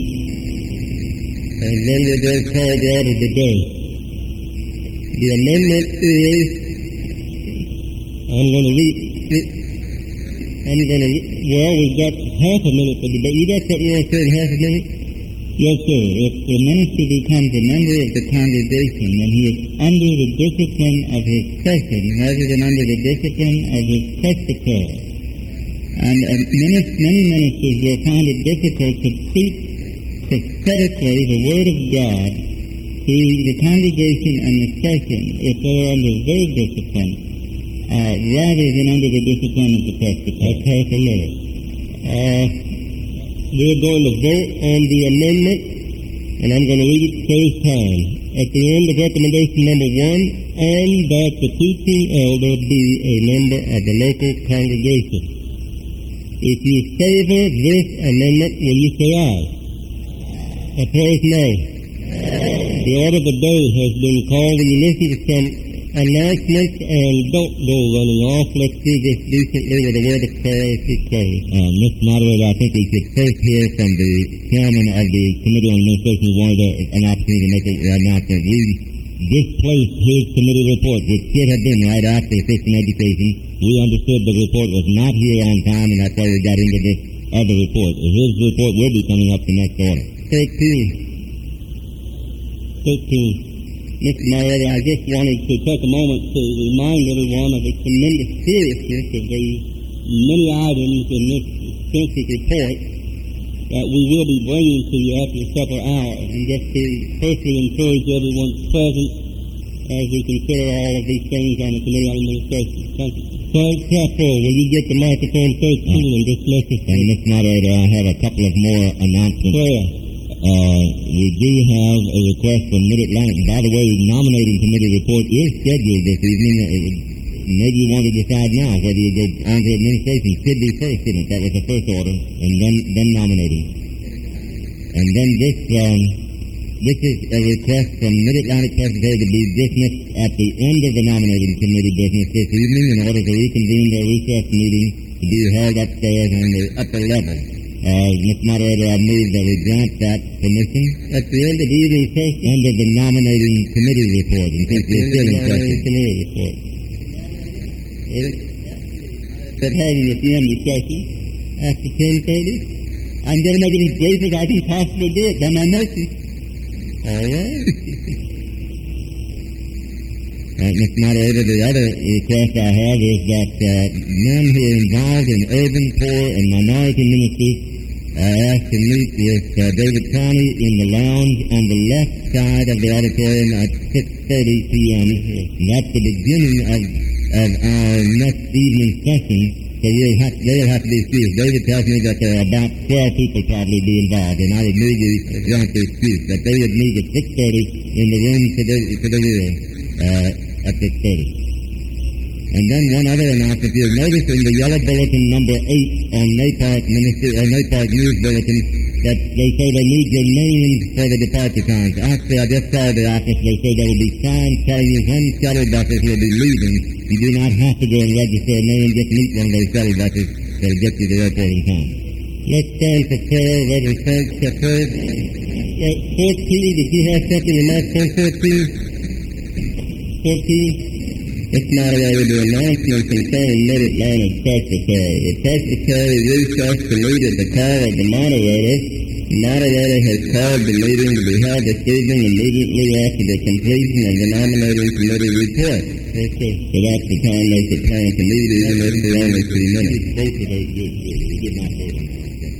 And then we're going to call the order of the day. The amendment is, I'm going to read it. I'm going to, well, we've got half a minute for the debate. You got something you want to say in half a minute? Yes, sir. If the minister becomes a member of the congregation, then he is under the discipline of his session rather than under the discipline of his presbytery. And uh, many, many ministers will find it difficult to preach prophetically the Word of God to the congregation and the session if they are under their discipline, uh, rather than under the discipline of the presbytery. Let's take a minute. Uh, we're going to vote on the amendment, and I'm going to read it first time. At the end of recommendation number one, and that the teaching elder be a member of the local congregation. If you favor this amendment, will you say aye? Opposed, no. The order of the day has been called. Will you listen to some announcements and don't go running off? Let's do this decently with a word of prayer as we close. Uh, Mister Moderator, I think we should first hear from the chairman of the Committee on Administration who wanted a, an opportunity to make an announcement. We displaced his committee report, which should have been right after Christian Education. We understood the report was not here on time, and that's why we got into this other report. His report will be coming up the next order. Thirteen. Thirteen. Mister Moderator, I just wanted to take a moment to remind everyone of the tremendous seriousness of the many items in this extensive report that we will be bringing to you after supper hour, and just to personally encourage everyone present as we consider all of these things on the Committee on Administration. Thank you. Frank Capo, will you get the microphone thirteen uh, and dismiss us? And Mister Moderator, I have a couple of more announcements. Prayer. Uh, we do have a request from Mid-Atlantic. By the way, the nominating committee report is scheduled this evening. It, maybe you want to decide now whether you go on to administration. Should be first, shouldn't it? That was the first order, and then then nominating. And then this um, this is a request from Mid-Atlantic Presbytery to be dismissed at the end of the nominating committee business this evening in order to reconvene their recess meeting to be held upstairs on the upper level. Uh, Mister Moderator, I move that we grant that permission. At the end of the evening session. End of the nominating committee report, in case we're still in session. Committee report. But having at the end of the session, after ten thirty, I'm going to make it as brief as I can possibly do it by my motion. All right. Uh, Mister Moderator, the other request I have is that uh, men who are involved in urban, poor, and minority ministries are asked to meet with uh, David Connie in the lounge on the left side of the auditorium at six thirty p.m. And that's the beginning of, of our next evening session, so we'll have, they'll have to be excused. David tells me that there are about twelve people probably be involved, and I would move you grant the excuse, that they would meet at six thirty in the room to the, to the rear. Uh, at six thirty. And then one other announcement. You'll notice in the yellow bulletin number eight on Napart Ministry or Napart News Bulletin that they say they need your names for the departure times. Actually, I just saw the office. They say there will be signs telling you when shuttle buses will be leaving. You do not have to go and register a name. Just meet one of those shuttle buses that'll get you to the airport in time. Let's stand for prayer. Reverend Frank Shepherd. Uh, fourteen, did you have something in mind for fourteen? fourteen. It's moderated the announcement concerning Mid-Atlantic Presbytery. The Presbytery recess to meet at the call of the moderator. The moderator has called the meeting to be held this evening immediately after the completion of the nominating committee report. Okay. So that's the time they could plan to meet, even if for only three minutes. Both of those you, you did not vote on.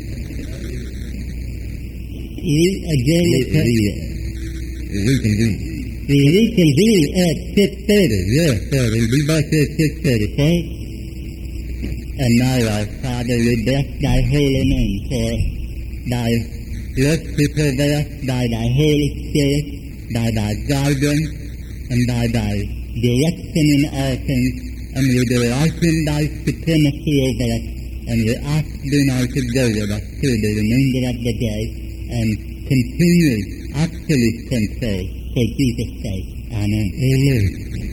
Again, Reconvene. We reconvene at six thirty. Yes, sir. And be back there at six thirty, right? And now, our Father, we bless thy holy name for thy blessed people there, by thy Holy Spirit, by thy guidance, and by thy direction in all things. And we delight in thy supremacy over us, and we ask thee now to go with us through the remainder of the day, and continue absolute control. For Jesus' sake. Amen. Amen.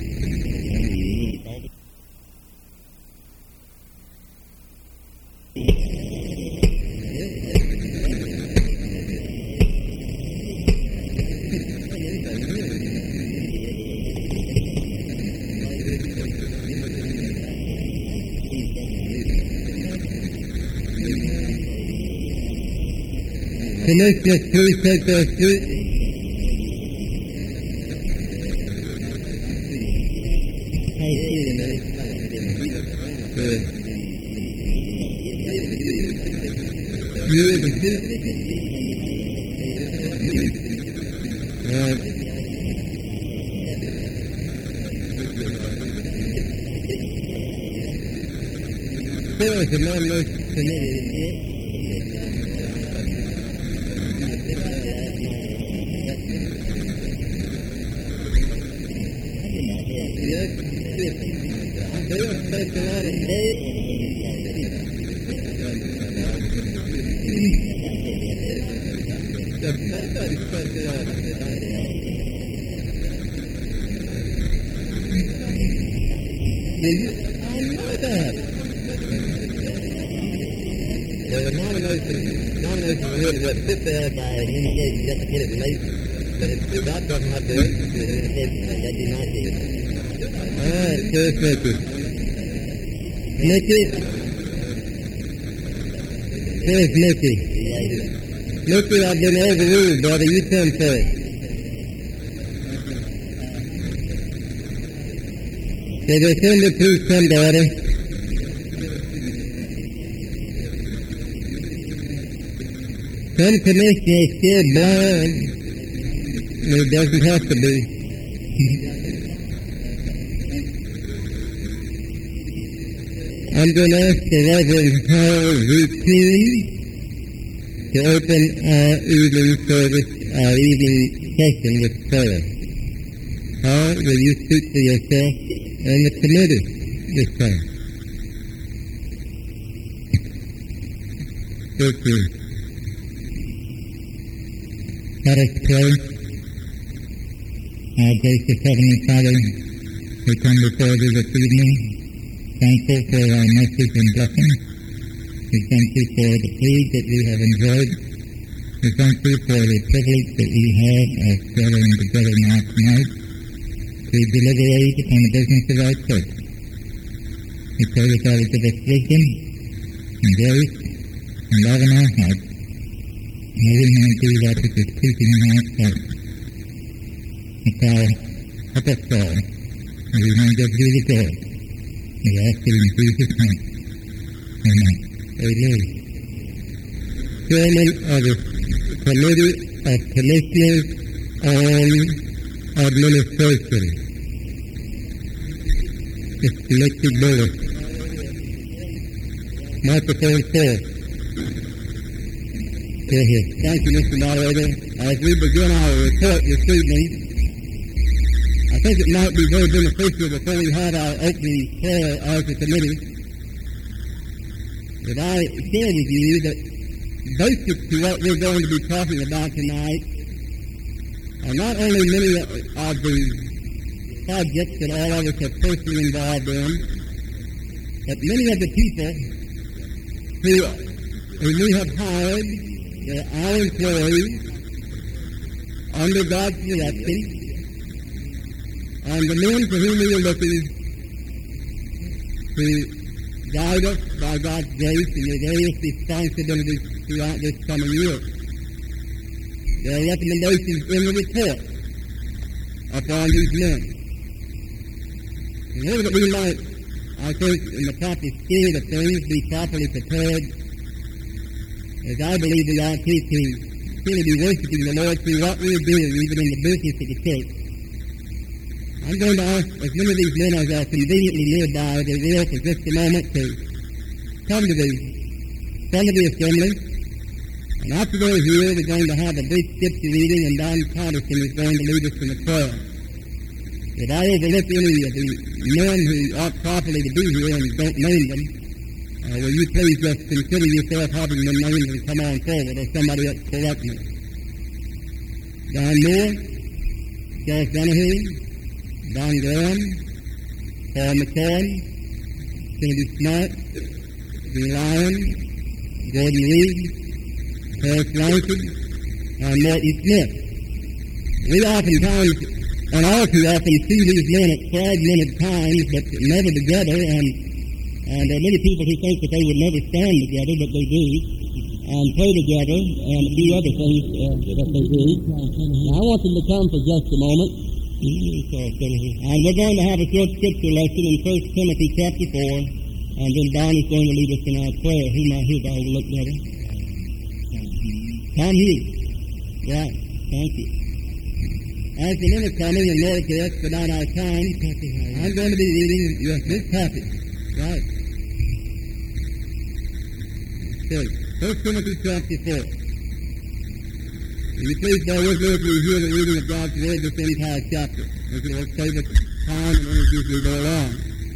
Commissioner, please take their seats. years of this. Uh, there is a non-nurse committee. Yes, they are taking out a vote. I know that. Well, the nomination, nomination really was sit there by an indication just to get it late, but if you're not talking about the indication, that'd be my deal. All right, cheers, Mickey. Mickey? Cheers, Mickey. Mickey, I've been overruled, brother. You come first. Say, they send the proof come, daughter. Some commissioner is still blind. It doesn't have to be. I'm going to ask the Reverend Harold Routine to open our evening service, our evening session with prayer. Harold, will you speak for yourself and the committee this time? Thank you. Let us pray. Our gracious Heavenly Father, we come before thee this evening, thankful for our message and blessing. We thank you for the food that we have enjoyed. We thank you for the privilege that we have of gathering together now tonight to deliberate upon the business of our church. We pray that thou would give us wisdom and grace and love in our hearts, and that we may do that which is pleasing in our sight. That thou help us all, and we may give thee the glory. We ask it in Jesus' name. Amen. Amen. Chairman of the Committee of Commissioners on Administration, Mister Mickey Bullis. Microphone four. Go ahead. Thank you, Mister Moderator. As we begin our report this evening, I think it might be very beneficial before we have our opening prayer as a committee that I share with you that basic to what we're going to be talking about tonight are not only many of the subjects that all of us are personally involved in, but many of the people who, who we have hired, they're our employees, under God's direction, and the men for whom we are looking to guide us by God's grace in their various responsibilities throughout this coming year. There are recommendations in the report upon these men. In order that we might, I think, in the proper spirit of things, be properly prepared, as I believe we are to, to really be worshiping the Lord through what we are doing, even in the business of the church. I'm going to ask as many of these men as are conveniently nearby, they will, for just a moment, to come to the front of the assembly. And after they're here, we're going to have a brief scripture reading, and Don Patterson is going to lead us in a prayer. If I overlook any of the men who ought properly to be here and don't name them, uh, will you please just consider yourself having them named and come on forward, or somebody else correct me. Don Moore, Charles Donahue, Don Graham, Paul McCoy, Kennedy Smart, Dean Lyon, Gordon Reed, Harris Langsford, and Morton Smith. We oftentimes, and all too often, see these men at fragmented times, but never together, and, and there are many people who think that they would never stand together, but they do, and pray together, and do other things uh, that they do. Now, I want them to come for just a moment. And we're going to have a short scripture lesson in First Timothy chapter four, and then Don is going to lead us in our prayer. Who might hear that overlook better? Tom Hughes. Right. Thank you. As the minute coming, in order to expedite our time, I'm going to be reading this passage. Right. Okay. First Timothy chapter four. Will you please bear with me if you hear the reading of God's Word this entire chapter, as it will save us time and energy as we go along.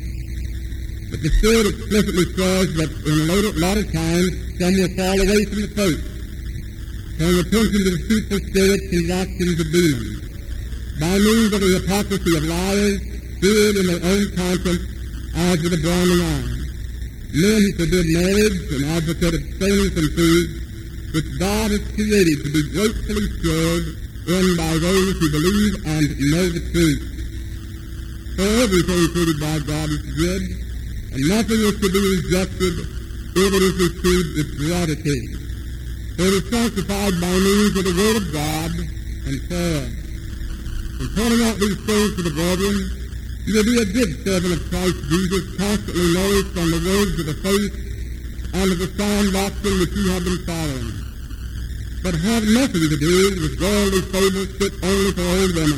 But the Spirit explicitly says that in a later, latter times, some will fall away from the faith, paying attention to deceitful spirits and doctrines of demons, by means of the hypocrisy of liars, feared in their own conscience as with a branding iron. Men who forbid marriage and advocate abstaining from food, which God has created to be gratefully served in by those who believe and know the truth. For everything created by God is good, and nothing is to be rejected if it is received with gratitude. For it is sanctified by means of the Word of God and prayer. In pointing out these things to the brethren, you will be a good servant of Christ Jesus, constantly nourished on the words of the faith and of the sound doctrine which you have been following. But have nothing to do with worldly fables fit only for old women.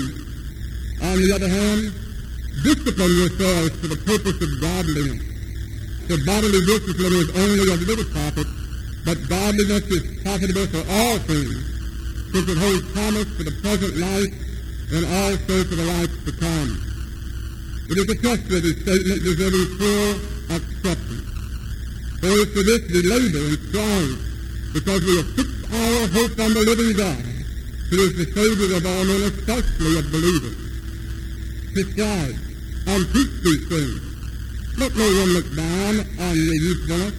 On the other hand, discipline yourselves for the purpose of godliness. For bodily discipline is only of little profit, but godliness is profitable for all things, since it holds promise for the present life and also for the life to come. It is a trustworthy statement deserving full acceptance. For if for this we labor and strive, because we have fixed our hope on the living God, who is the Savior of all men, especially of believers. Prescribe and teach these things. Let no one look down on your youthfulness,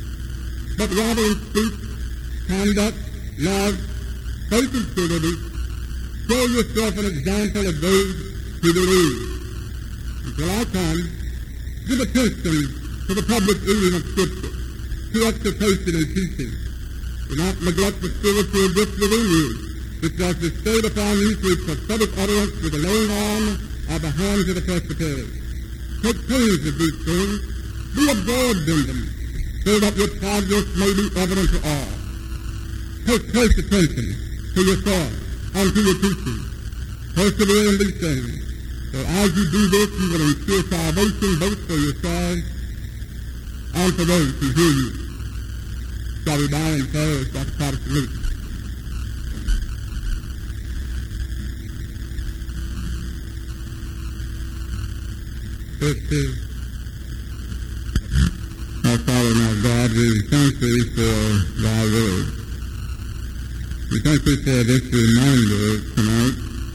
but rather in speech, conduct, love, faith, and purity, show yourself an example of those who believe. Until I come, give attention to the public reading of Scripture, to exhortation and teaching. Do not neglect the spiritual gifts within you, which are bestowed upon you through prophetic utterance with the laying on of the hands of the presbytery. Take pains with these things. Be absorbed in them, so that your progress may be evident to all. Take close attention to yourself and to your teaching. Persevere in these things. For as you do this, you will ensure salvation both for yourselves and for those who hear you. Shall we bow in prayer as Doctor Potter salutes? Verse two. Our Father and our God, we thank Thee for Thy word. We thank Thee for this reminder tonight,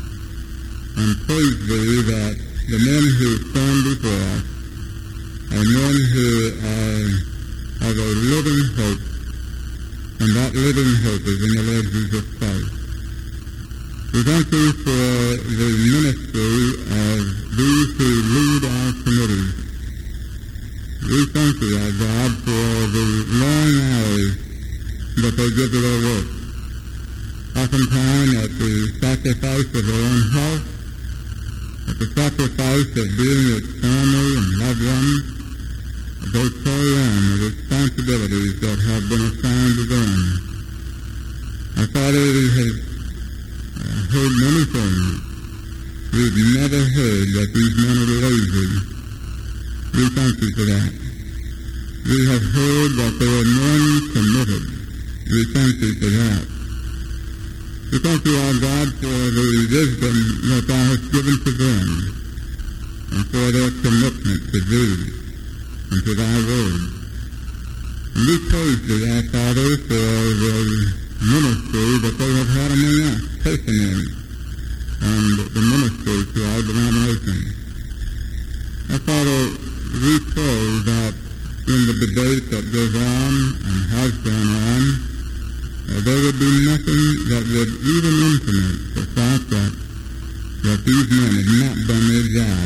and praise Thee that the men who stand before us are men who are of a living hope, and that living hope is in the Lord Jesus Christ. We thank Thee for the ministry of these who lead our committees. We thank Thee, our God, for the long hours that they give to their work, oftentimes at the sacrifice of their own health, at the sacrifice of being with family and loved ones. They carry on the responsibilities that have been assigned to them. Our Father, we have uh, heard many things. We've never heard that these men are lazy. We thank You for that. We have heard that they are men committed. We thank You for that. We thank You, our God, for the wisdom that Thou hast given to them, and for their commitment to Thee and to Thy word. And we praise Thee, our Father, for the ministry that they have had among us personally, and the ministry to our denomination. Our Father, we pray that in the debate that goes on and has gone on, uh, there would be nothing that would even intimate the fact that, that these men have not done their job.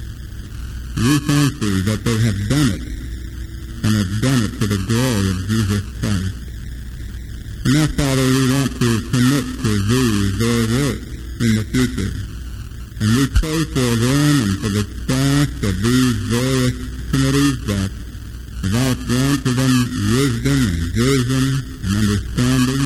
We thank Thee that they have done it, and have done it to the glory of Jesus Christ. And now, Father, we want to commit to Thee their work in the future. And we pray for them and for the staff of these various committees that Thou grant to them wisdom and vision and understanding,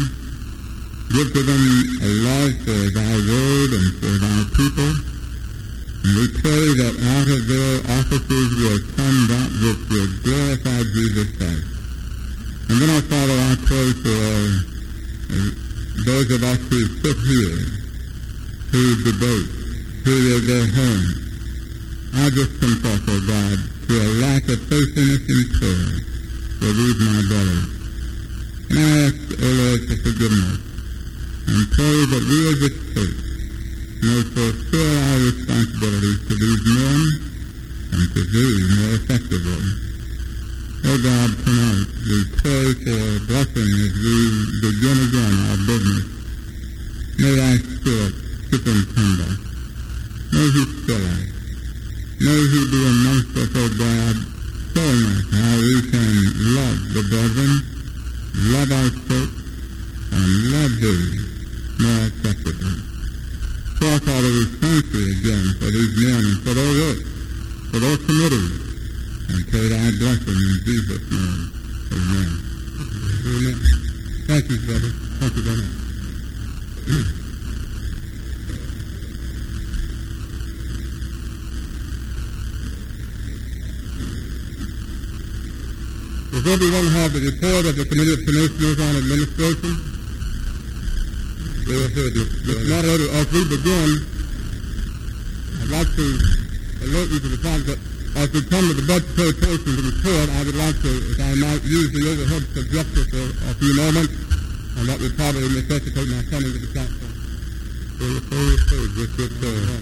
pray for uh, those of us who sit here, who debate, who will go home. I just confess, O God, to a lack of faithfulness in prayer for these my brothers. And I ask, O Lord, for forgiveness, and pray that we as a church may fulfill our responsibilities to these men and to thee more effectively. O God, tonight we pray for blessing as we begin again our business. May thy Spirit superintend us. May he fill us. May he be amongst us, O God, showing us how we can love the brethren, love our church, and love thee more effectively. So, Father, we thank you again for these men and for their work, for their committees, and pray thy blessing in Jesus' name. Amen. Amen. Thank you, brother. Thank you very much. Does everyone have the report of the Committee of Commissioners on Administration? Mister Moderator, as we begin, I'd like to alert you to the fact that as we come to the budgetary portion of the report, I would like to, if I might, use the overhead projector for a few moments, and that would probably necessitate my coming to the platform. Just, just, uh,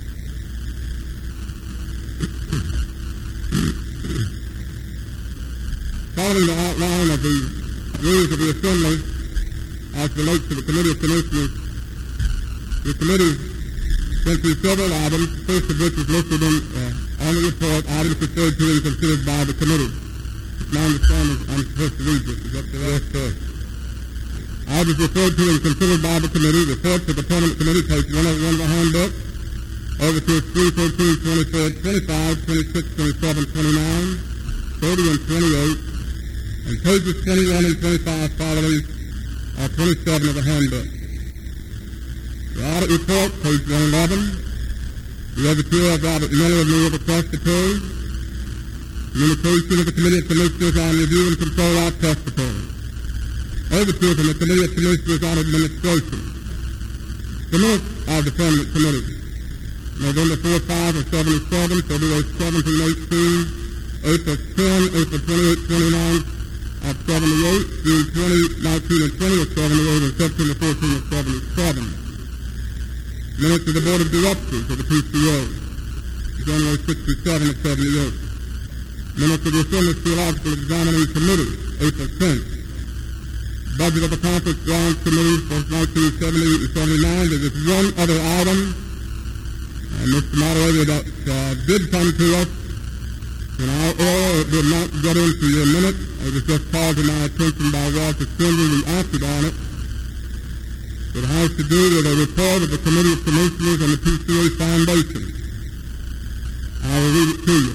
Following the outline of the rules of the Assembly as relates to the Committee of Commissioners, the committee went through several items, the first of which is listed in, uh, on the report, items referred to and considered by the committee. It's my understanding I'm supposed to read this. Is that correct? Yes, sir. Items referred to and considered by the committee, reports of the Permanent Committee, page one oh one of the handbook, over to three, fourteen, twenty-four, twenty-five, twenty-six, twenty-seven, twenty-nine, thirty, and twenty-eight, and pages twenty-one and twenty-five following are twenty-seven of the handbook. The audit report, page one eleven, the overture of Robert Miller of Louisville Testatory, communication of the Committee of Commissioners on Review and Control of Testatory, overture from the Committee of Commissioners on Administration, the minutes of the Permanent Committee, November fourth, five of seventy-seven, February seventeen, eighteen, April tenth, April twenty-eighth, twenty-ninth, of seventy-eight, June twentieth, nineteen, and twenty of seventy-eight, and September fourteenth of seventy-seven. Minutes of the Board of Directors of the P C A, January sixty-seven of seventy-eight. Minutes of the Assembly Theological Examining Committee, April tenth. Budget of the Conference Grounds Committee for nineteen seventy-eight and seventy-nine. There is one other item, and Mister Moderator, that uh, did come to us in our oral. It did not get into your minutes. It was just called to my attention by Walter Cindy. We acted on it. It has to do with a report of the Committee of Commissioners and the P C A Foundation. I will read it to you.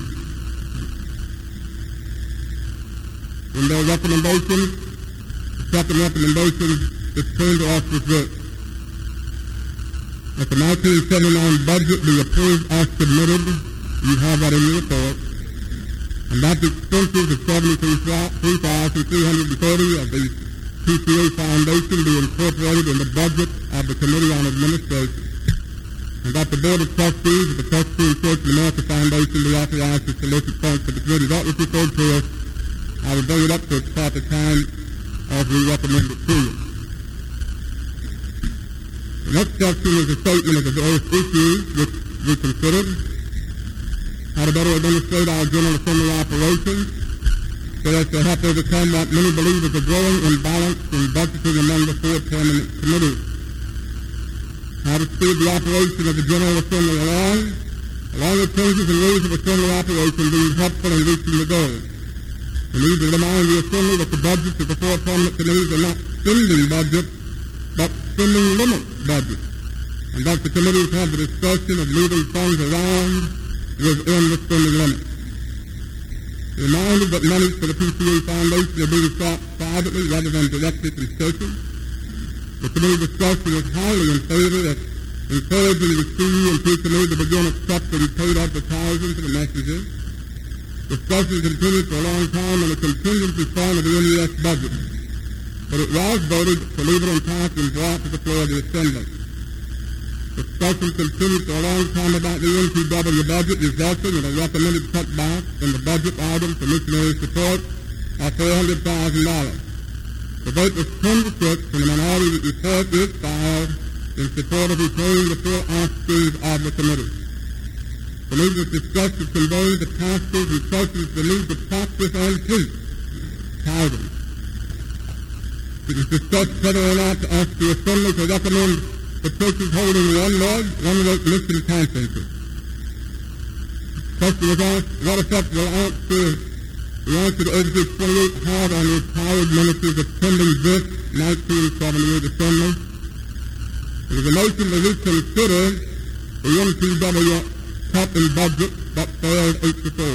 In their recommendation, the second recommendation is turned to us with this: that the nineteen seventy-nine budget be approved as submitted. You have that in your report. And that the expenses of seventy-three thousand three hundred thirty of the P C A Foundation be incorporated in the budget of the Committee on Administration, and that the Board of Trustees of the Presbyterian Church of America Foundation be authorized to solicit funds for the committee. That was referred to us. I will bring it up to its proper time as we recommend it to you. The next section is a statement of the various issues which we considered: how to better administrate our General Assembly operations so as to help overcome what many believe is a growing imbalance in budgeting among the four permanent committees; how to speed the operation of the General Assembly along, along with changes in rules of Assembly operation being helpful in reaching the goal. We need to remind the Assembly that the budgets of the four permanent committees are not spending budgets, but spending limit budgets, and that the committees have the discretion of moving funds around within the spending limit. Reminded that money for the P C A Foundation are being sought privately rather than directly from churches. The committee discussion is highly in favor of encouraging the C E and P committee to begin accepting paid advertising for the messages. Discussions continued for a long time on the contingency fund of the N U S budget. but it was voted to leave it in passed and brought to the floor of the Assembly. Discussion continued for a long time about the N T W budget, resulting in a recommended cutback in the budget item for missionary support of four hundred thousand dollars. The vote was ten to six, and the minority report is filed in support of retaining the full actions of the committee. The need was discussed to convey the pastors and questions the need to practice and teach tithing. It was discussed whether or not to ask the Assembly to recommend the churches holding one Lord, one vote mission conferences. The question was asked, what effect will answer, the answer to Overseer twenty-eight have on retired ministers attending this nineteen seventy-eight Assembly? It was a motion to reconsider the N T W cut in budget that failed eight to four.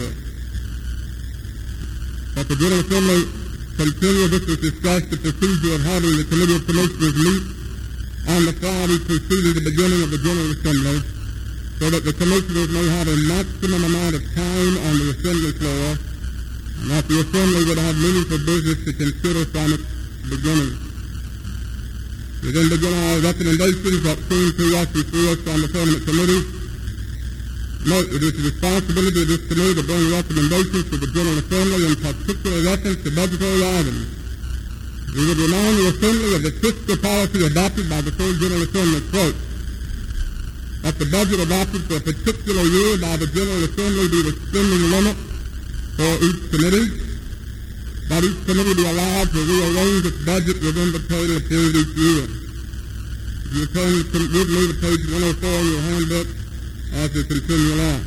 At the General Assembly continue, this was discussed the procedure of having the Committee of Commissioners meet on the Friday preceding the beginning of the General Assembly, so that the Commissioners may have a maximum amount of time on the Assembly floor, and that the Assembly would have meaningful business to consider from its beginning. We then begin our recommendations that seem to us before us on the Permanent Committee. Note that it is the responsibility of this committee to bring recommendations to the General Assembly in particular reference to budgetary items. We would remind the Assembly of the fiscal policy adopted by the full General Assembly, quote, that the budget adopted for a particular year by the General Assembly be the spending limit for each committee, that each committee be allowed to rearrange its budget within the total approved each year. If you turn with me to page one oh four in your handbook as we continue along.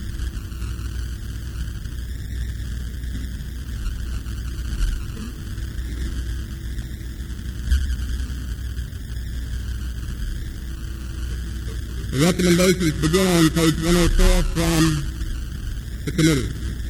The recommendations begin on page one oh four from the committee.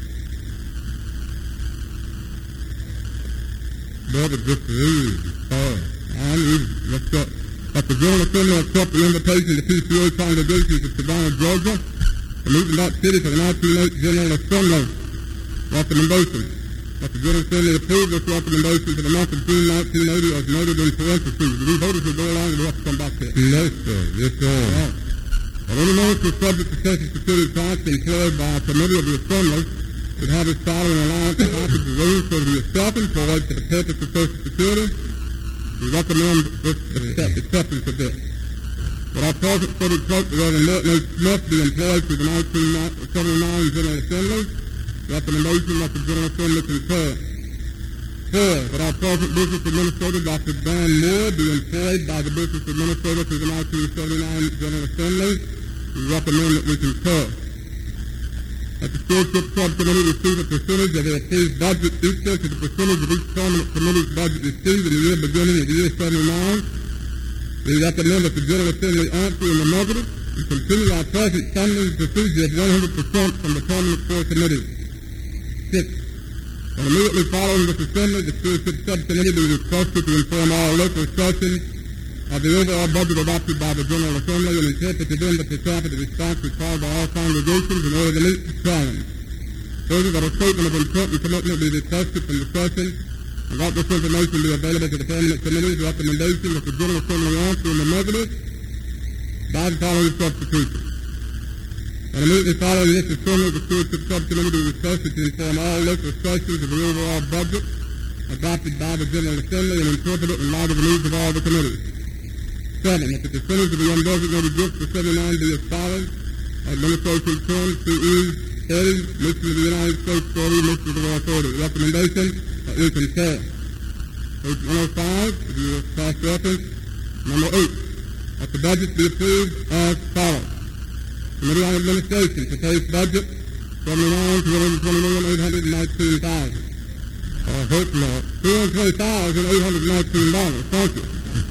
Brother, just read. Oh, I need let's go. That the General Assembly accept the invitation to P C A congregations of Savannah, Georgia, to meet in that city for the nineteen oh eight General Assembly recommendation. That the General Assembly approve this recommendation for the month of June nineteen eighty as noted in parentheses. Do these voters will go along and we have to come back to it? No, sir. Yes, sir. Right. That any minister subject to Social Security tax employed by a committee of the Assembly should have his salary and allowance package arranged so that he is self-employed for the purpose of Social Security. We recommend this accept, acceptance of this. That our present city clerk, Reverend Milton A. Smith, be employed through the nineteen seventy-nine General Assembly. Recommendation that the General Assembly concur. Four, that our present business administrator, Doctor Dan Moore, be employed by the business administrator through the nineteen seventy-nine General Assembly. We recommend that we concur. That the Stewardship Subcommittee receive a percentage of their approved budget equal to the percentage of each permanent committee's budget received in the year beginning of the year seventy-nine. We recommend that the General Assembly answer in the negative and continue our present funding procedure of one hundred percent from the permanent core committee. Six, and immediately following this assembly, the Stewardship Subcommittee be requested to inform all local sessions of the overall budget adopted by the General Assembly and interpret to them the percent of the response required by all congregations in order to meet the challenge. Further, that a statement of intent and commitment be requested from the session and that this information be available to the permanent committee's recommendation that the General Assembly answer in the negative by the following substitution. And immediately following this assembly, the Stewardship Subcommittee be requested to inform all local sessions of the overall budget adopted by the General Assembly and interpret it in light of the needs of all the committees. Seven, that the percentage of the undesignated gifts for seventy-nine be as follows: Administration ten, C E, thirty, Mission of the United States thirty, Mission of the World thirty. Recommendation that we concur. Page one oh five, if you will pass reference. Number eight, that the budget be approved as follows. Committee on Administration, proposed budget, seventy-nine, two hundred twenty million, eight hundred nineteen thousand. I hope not. two hundred twenty thousand, eight hundred nineteen dollars. Thank you.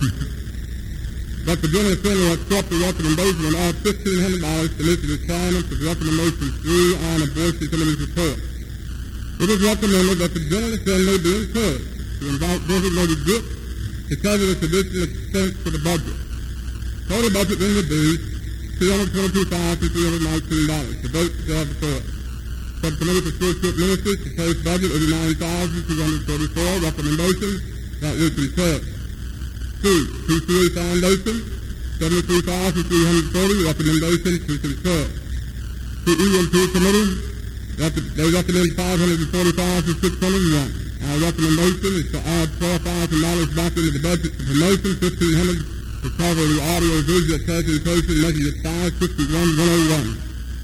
That the General Assembly accept the recommendation and add fifteen hundred dollars to meet the requirements of recommendation three on abortion committee's report. It is recommended that the General Assembly be encouraged to invite designated gifts to cover this additional expense for the budget. Total budget then would be two hundred twenty-two thousand, three hundred nineteen dollars. The vote shall have the floor. Subcommittee for Stewardship Ministries, proposed budget eighty-nine thousand, two hundred thirty-four. Recommendation that we concur. Two, P C A Foundation, seventy-three thousand three hundred thirty, recommendation to concur. The E M P Committee, they recommend five hundred forty thousand six hundred one. Our recommendation is to add four thousand dollars back into the budget for promotion, fifteen hundred dollars to cover the audio-visual presentation measured at five sixty-one one oh one.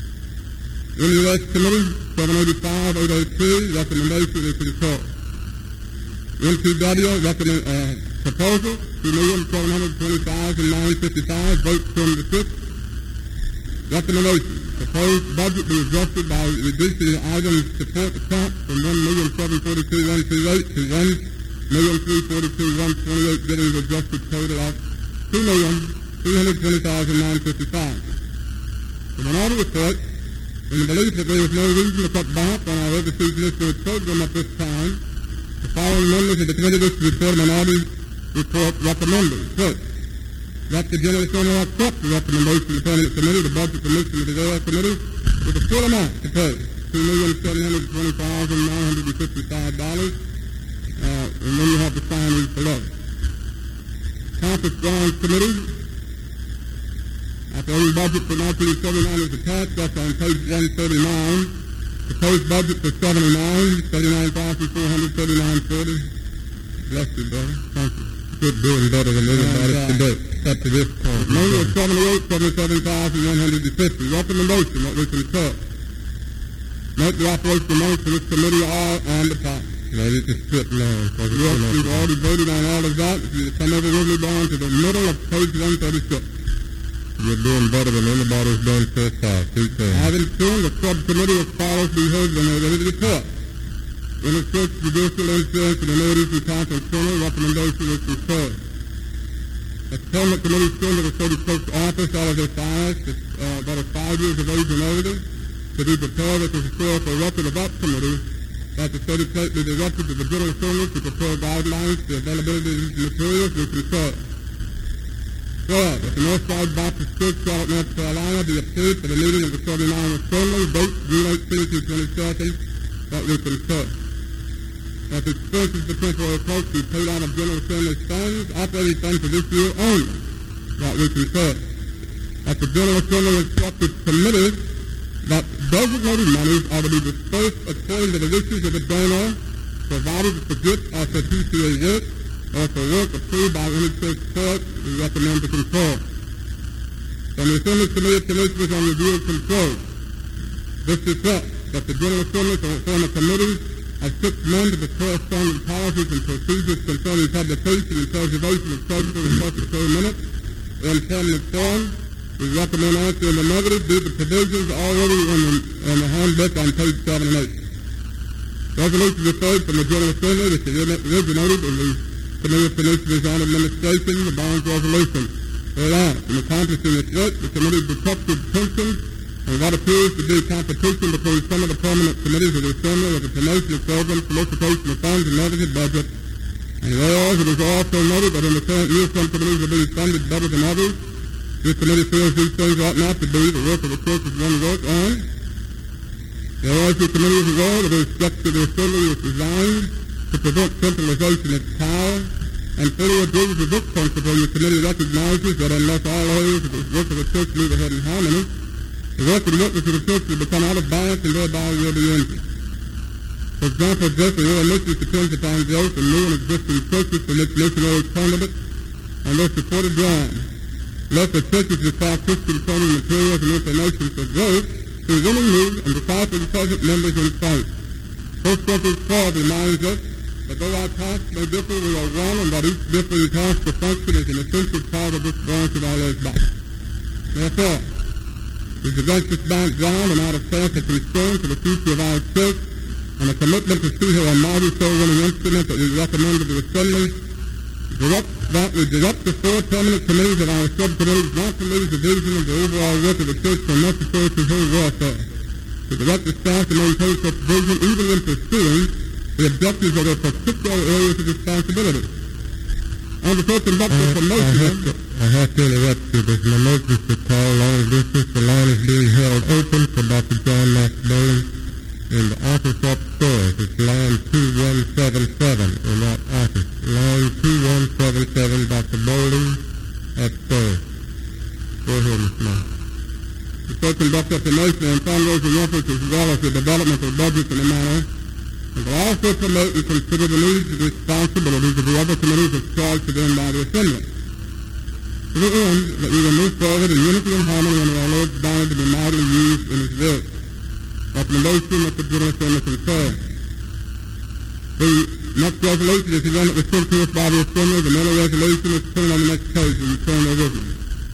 N U S Committee, seven eighty-five eight oh two, recommendation is concur. N T W, recommend, uh, proposal, two million seven hundred twenty thousand nine hundred fifty-five, vote from the fifth. Recommendation, proposed budget be adjusted by reducing the item support account from one million seven hundred forty-two thousand one hundred twenty-eight to one million three hundred forty-two thousand one hundred twenty-eight, getting the adjusted total of two million three hundred twenty thousand nine hundred fifty-five. The minority report, in the belief that there is no reason to cut back on our overseas listener program at this time, the following members of the committee wish to report a minority report recommending. First, that the General Assembly accept the recommendation of the Permanent Committee, the Budget Commission of the General Committee, with the full amount to pay, two million seven hundred twenty thousand nine hundred fifty-five dollars, uh, and then you have the signees below. Conference Grounds Committee, after any budget for nineteen seventy-nine is attached, that's on page one thirty-nine. The proposed budget for seventy-nine, thirty-nine thousand four hundred thirty-nine forty. Bless you, brother. Thank you. Good doing better than everybody uh, today, up to this point. Money is seventy-eight, seventy-seven thousand one hundred fifty. Recommendation that we concur. Note the operational money for this committee all on the top. Now you can skip now. Yes, we've already voted on all of that. If you come over with me down to the middle of page one thirty-six. You're doing better than anybody's done so far. Keep going. Having seen the subcommittee as follows be heard when they're ready to report. In the church judicial insurance and annuities and conference center, recommendation is concurred. The Permanent Committee send to the city clerk's office all of their files uh, that are five years of age and older to be prepared as a historical record of that committee, that the city clerk be directed to the General Assembly to prepare guidelines for availability of these materials we concur. Third, that the Northside Baptist Church, Charlotte, North Carolina, be approved for the meeting of the seventy-ninth Assembly, date June eighteenth through twenty-second, that we concur. That the expenses for temporary clerks be paid out of General Assembly funds, operating funds for this year only, that we concur. That the General Assembly instructed committees that designated monies are to be dispersed according to the wishes of the donor, provided that the gifts are for P C A work, or for work approved by any church clerk, we recommend to concur. From the Assembly Committee of Commissioners on Review and Control, this reflects that the General Assembly form a committee of six members of corresponding policies and procedures concerning publication and preservation of social and statutory minutes in permanent form. We recommend answer in the negative due to provisions already in the, in the handbook on page seven and eight. Resolution referred from the General Assembly, which originated in the Committee of Commissioners on Administration, the Barnes Resolution. Whereas, in accomplishing its work, the committee detected tensions and what appears to be competition between some of the permanent committees of the Assembly with the promotion of programs, solicitation of funds, and limited budget. And whereas it is also noted that in the current year some committees are being funded better than others, this committee feels these things ought not to be the work of the church is one work on. Whereas the committee is aware that the structure of the Assembly is designed to prevent centralization of power, and fully agrees with this principle, the committee recognizes that unless all areas of the work of the church move ahead in harmony, the work and witness of the church will become out of balance and thereby will be injured. For example, growth in rural missions depends upon growth in new and existing churches from which missionary candidates and their supported ground. Local churches require Christian training materials and information for growth through winning new and discipling present members in Christ. First Corinthians twelve reminds us that though our tasks may differ, we are one, and that each differing task or function is an essential part of this branch of our Lord's body. Therefore, we present this bank ground and out of faith a concern for the future of our church and a commitment to see her a mighty soul-winning instrument that we recommend to the Assembly. Direct, that we direct the four permanent committees of our subcommittees not to lose the vision of the overall work of the church so necessary to her welfare. To direct the staff to maintain such vision even when pursuing the objectives of their particular areas of responsibility. And to conduct the promotion. I have to interrupt you. There's an emergency call long distance. The line is being held open for Doctor John Max Bowling. in the office upstairs. It's line two one seven seven in that office. Line two one seven seven, Doctor Bowling, upstairs. Go ahead, Mister Moore. The court conducts a promotion and fundraising efforts as well as the development of budgets in a manner, and will also promote and consider the needs and responsibilities of the other committees of charge to them by the Assembly. To the end that we will move forward in unity and harmony under our Lord's banner to be mightily used in His work. Recommendation of the General Assembly concern. The next resolution is the one that was sent to us by the Assembly. The middle resolution is turned on the next page and you turn there with me.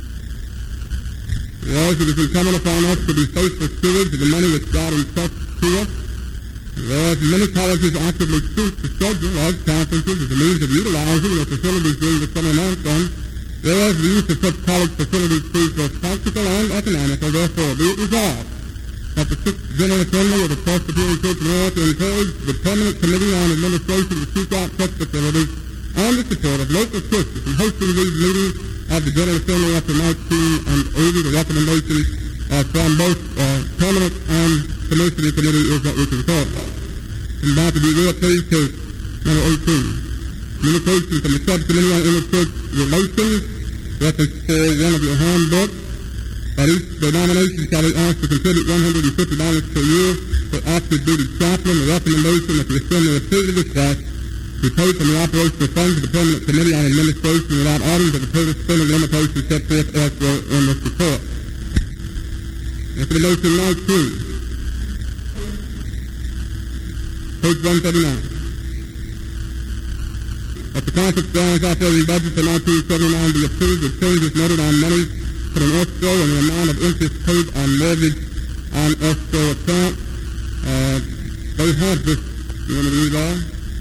Whereas it is incumbent upon us to be faithful stewards of the money which God entrusts to us, whereas many colleges actively seek to schedule large conferences as a means of utilizing their facilities during the summer months, and whereas the use of such college facilities proves both practical and economical, therefore be it resolved that the Sixth General Assembly of the Presbyterian Church of America encourage the Permanent Committee on Administration to seek out such facilities and the support of local churches in hosting these meetings of the General Assembly after nineteen eighty. The recommendation uh, from both uh, Permanent and Commissioning Committee is that we concur. And now to be real pleased to number eighteen. Communication from the Subcommittee on Interchurch Relations, reference for one of your handbooks. That each denomination shall be asked to contribute one hundred fifty dollars per year for active duty chaplain. The recommendation that the Assembly approve of this fact be paid from the operational funds of the Permanent Committee on Administration without adding to the total spending limitations set forth elsewhere in this report. Recommendation nineteen. Page one thirty-nine. That the conference grounds operating budget for nineteen seventy-nine be approved with changes noted on money put in escrow and the amount of interest paid on mortgage on escrow account. Uh, they have this. You want me to read all?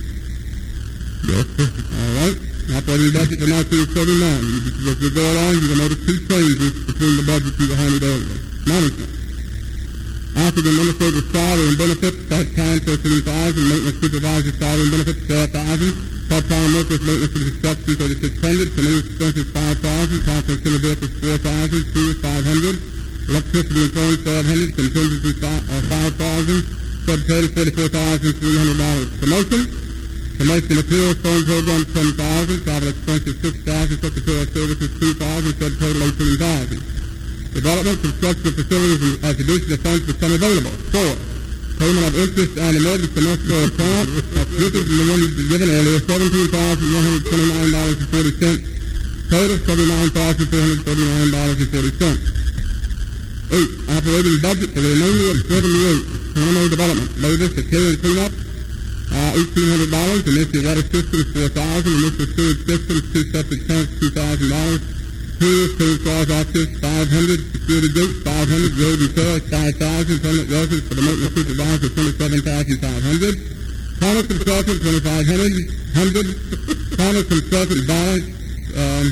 Yes, sir. All right. Operating budget for nineteen seventy-nine. As we go along, you will notice two changes between the budget you were handed earlier. Management. After the administrator's salary and benefits, part-time thirteen thousand, maintenance supervisor's salary and benefits twelve thousand, part-time workers maintenance and construction thirty-six hundred, community expenses five thousand, conference center vehicles four thousand, fuel five hundred, electricity and phone seven hundred, contingency five thousand, subtotal forty-four thousand three hundred dollars. Promotion. Promotion materials, phone program ten thousand, travel expenses six thousand, secretarial services two thousand, subtotal eighteen thousand. Development, construction of facilities as additional funds become available. Four. Payment of interest on the mortgage from escrow account, different from the one given earlier, seventeen thousand one hundred twenty-nine dollars and forty cents. Total, seventy-nine thousand four hundred thirty-nine dollars and forty cents. Eight. Operating budget for the remainder of seventy-eight. Animal development. Labor, security and cleanup, uh, eighteen hundred dollars. Initial water systems, four thousand dollars. Initial sewage systems, two septic tanks, two thousand dollars. Tools, tools, clause access, five hundred dollars. Security gates, five hundred dollars. Road and sales, five thousand dollars. Permanent residence for the maintenance supervisor, twenty-seven thousand five hundred dollars. County consultant, twenty-five hundred dollars. County consultant balance, um,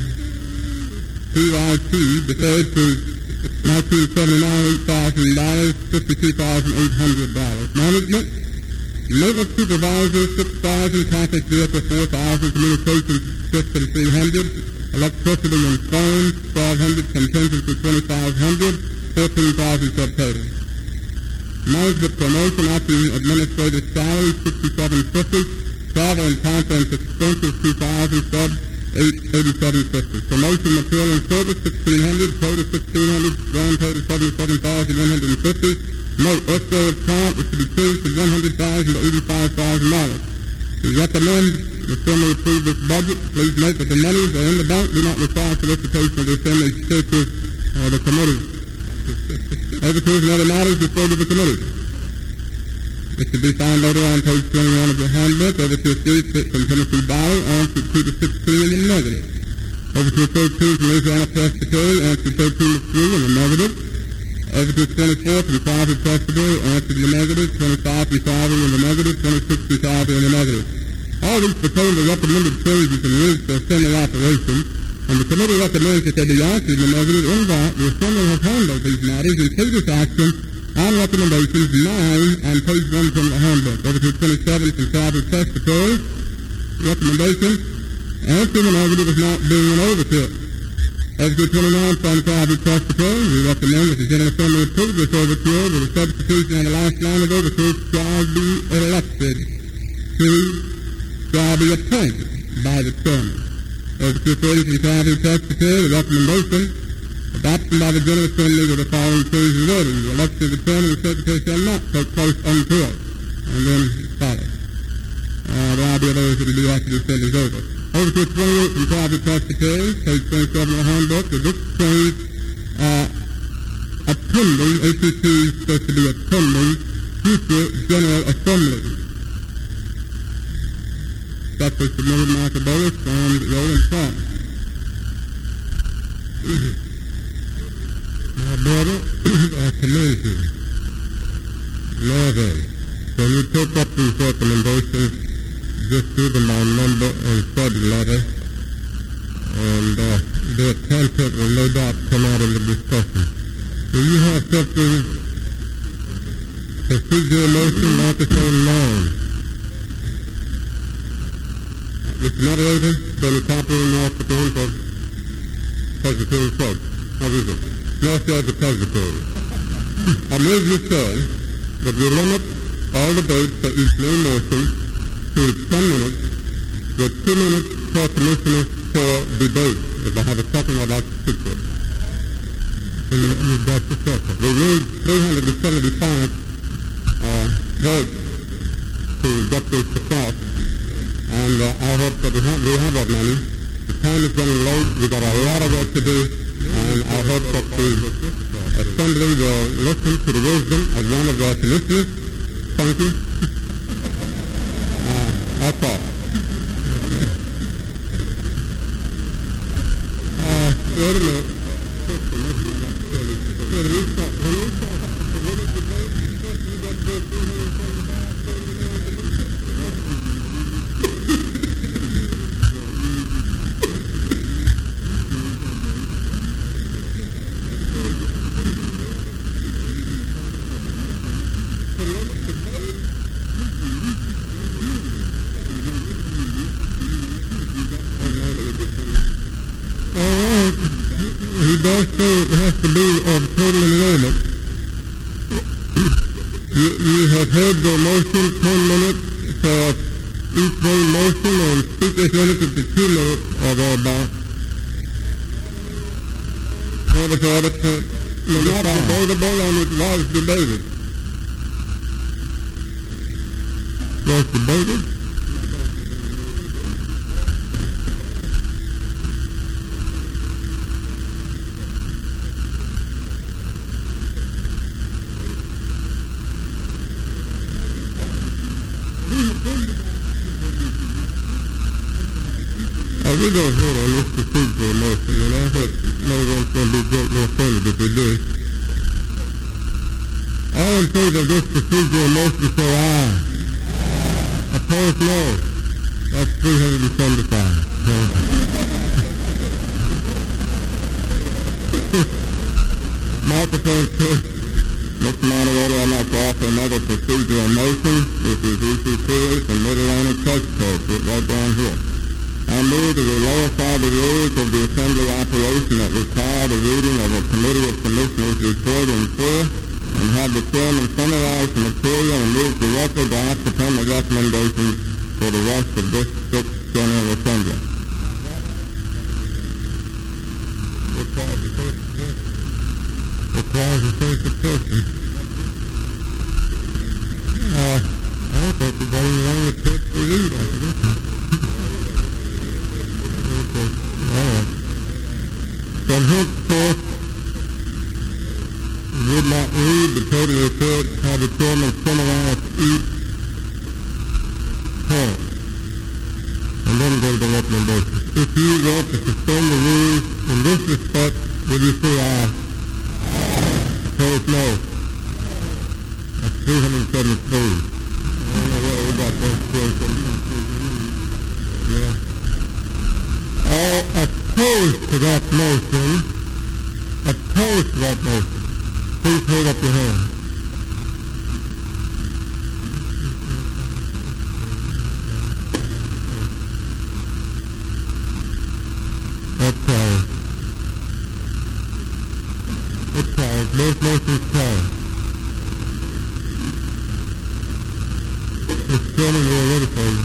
P Y T, deferred to nineteen seventy-nine, eight thousand dollars, fifty-two thousand eight hundred dollars. Management, maintenance supervisor, six thousand dollars. Contact vehicle, four thousand dollars. Communications system, three hundred dollars. Electricity and phone, twelve hundred dollars. Contingency, twenty-five hundred dollars. fourteen thousand dollars subtotal. Management promotion, acting administrative salary, sixty-seven fifty. Travel and conference expenses, two thousand dollars. Sub, eighty-seven fifty. Promotion, material and service, sixteen hundred dollars. Total, sixteen hundred dollars. Grand total, seventy-seven thousand one hundred fifty. Note, escrow account is to be changed from one hundred thousand dollars to eighty-five thousand dollars. We recommend the Assembly approve this budget. Please note that the monies are in the bank do not require solicitation of the Assembly churches or the committee. Overtures and other matters referred to the committee. This can be found later on page twenty-one of your handbook. Overture three from Tennessee Valley, answer two to sixteen in the negative. Overture thirteen from Louisiana Presbytery, answer thirteen to three in the negative. Overture twenty-four from Calvary Presbytery, answer to the negative. twenty-five from Calvary in the negative. twenty-six from Calvary in the negative. All these pertain to recommended changes and rules for Assembly operation, and the committee recommends that they be answered in the negative. In that, the Assembly has handled these matters and take this action on recommendations nine on page one from the handbook. Overture twenty-seven from Calvary Presbytery, recommendation, answering the negative is not being an overture. Article twenty-nine, from Calvary Presbyterian, we recommend that the General Assembly approve this overture with a substitution on the last line of overture, shall be elected to, shall be appointed by the chairman. Overture thirty from Calvary Presbyterian, the recommendation, adoption by the General Assembly with the following series of orders. The election of the chairman and secretary shall not take place until, and then follow. Uh, there will be those that will be after the assembly is over. Overture twenty-eight from Calvary Presbyterian, page twenty-seven of the handbook, the this change, uh, attending, A C T is supposed to be attending future General Assembly. That was submitted by Michael Bolus and Roland Clark. My brother, I commend you. Now then, when you take up these recommendations, just give them my number and subject letter, and uh, their content will no doubt come out in the discussion. Do you have something, procedural motion, microphone nine? Mister Moderator, from the top of the North Dakota for Presbyterian Church. How is it? North Side of Presbyterian. I move you, sir, that we limit all the votes for each new motion to ten minutes, with two minutes per commissioner for debate. If I have a second, I'd like to speak to it. And you've got the second. We need three hundred seventy-five uh, votes to get this to pass. And uh, I hope that we have, we have that money. The time is getting late. We've got a lot of work to do. And I hope that the Assembly will listen to the wisdom of one of our commissioners. Thank you. Uh, that's all. Uh, wait a minute. Does say it has to be of total enrollment. you, you have heard the motion, ten minutes for each one motion, and speakers limited to two minutes or thereabouts. Order for order to not debatable, and it was debated. Was debated? Uh, we don't vote on this procedural motion, and I hope no one's going to be greatly offended if we do. All in favor of this procedural motion say aye. Opposed, no. That's three hundred seventy-five. Microphone two. Mister Moderator, I'd like to offer another procedural motion. This is E C P and Mid-Atlantic Church Code. It's right down here. I move that we verify the rules of the Assembly operation that require the reading of a Committee of Commissioners report in full, and have the Chairman summarize the material and move directly to act upon the recommendations for the rest of this sixth General Assembly. Requires the first person. Requires the first person. Uh, I thought the voting only took the lead after this one. From henceforth, would not read the total report, have the chairman summarize each point, and then go to the recommendations. If you want to suspend the rules in this respect, would you say aye? Opposed, no. That's three hundred seventy-three. I don't know where we got those three hundred seventy-three. Yeah. All opposed to that motion, opposed to that motion, please hold up your hand. That's carried. Both motions carried. Mister Chairman, we are ready for you.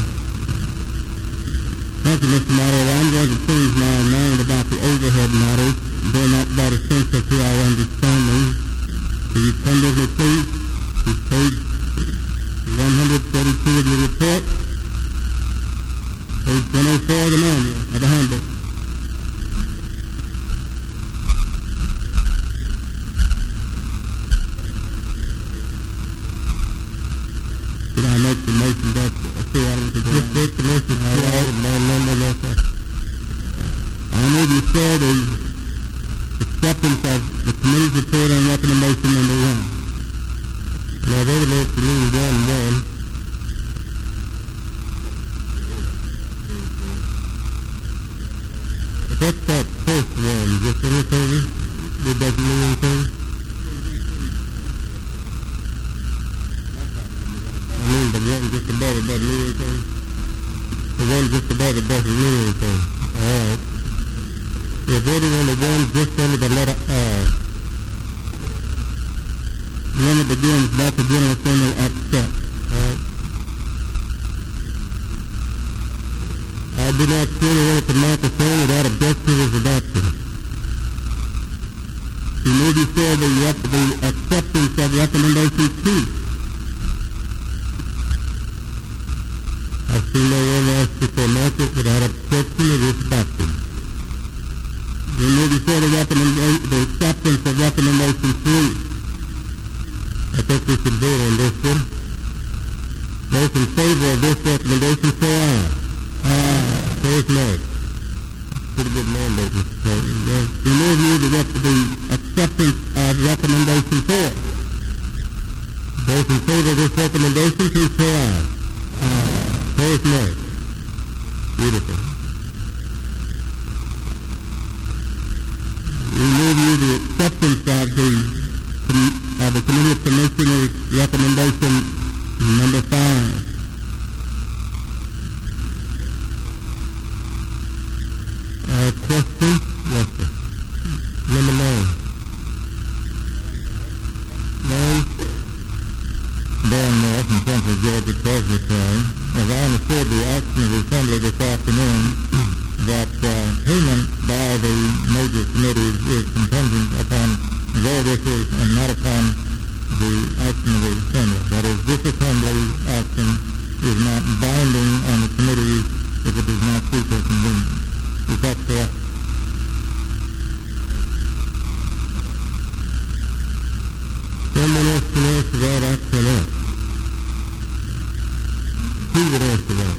Thank you, Mister Moderator. I'm going to change my mind about the overhead matters. They're not about essential to our understanding. Will you come with me, please, to page one hundred thirty-two of your report, page one oh four of the manual, of the handbook. Did I make the motion that two items ago? Just make the motion to item nine number, no, sir. I move you saw the acceptance of the committee's report on recommendation number one. Now, they would like to leave one one. What's that first one? Just anything? It doesn't mean anything? I mean, the one just above it doesn't mean anything? The one just above it doesn't mean anything. All right. You're voting on the one just under the letter R. When it begins, that's the general assembly accept. All right. I do not see anyone to mark the same without objection is adopted. You move you saw the, the acceptance of recommendation two. I see no one else to mark it without objection it is adopted. You move you saw the recommendation, the acceptance of recommendation three. I think we should vote on this one. Those in favor of this recommendation say aye. Aye. Opposed, no. Pretty good mandate, Mister President. We move you the, the acceptance of recommendation four. Those in favor of this recommendation please say aye. Aye. Opposed, no. Beautiful. We move you the acceptance of the of the Committee of Commissioners recommendation number five. Uh, question? Yes, sir. Number nine. Nine. Dan North from Central Georgia Treasury County. As I understood the action of the Assembly this afternoon, that uh, payment by the major committees is contingent upon their wishes and not upon the action of the Assembly. That is, this Assembly action is not binding on the committees if it does not suit their convenience. Is that correct? Someone else can answer that, I cannot. Who would answer that?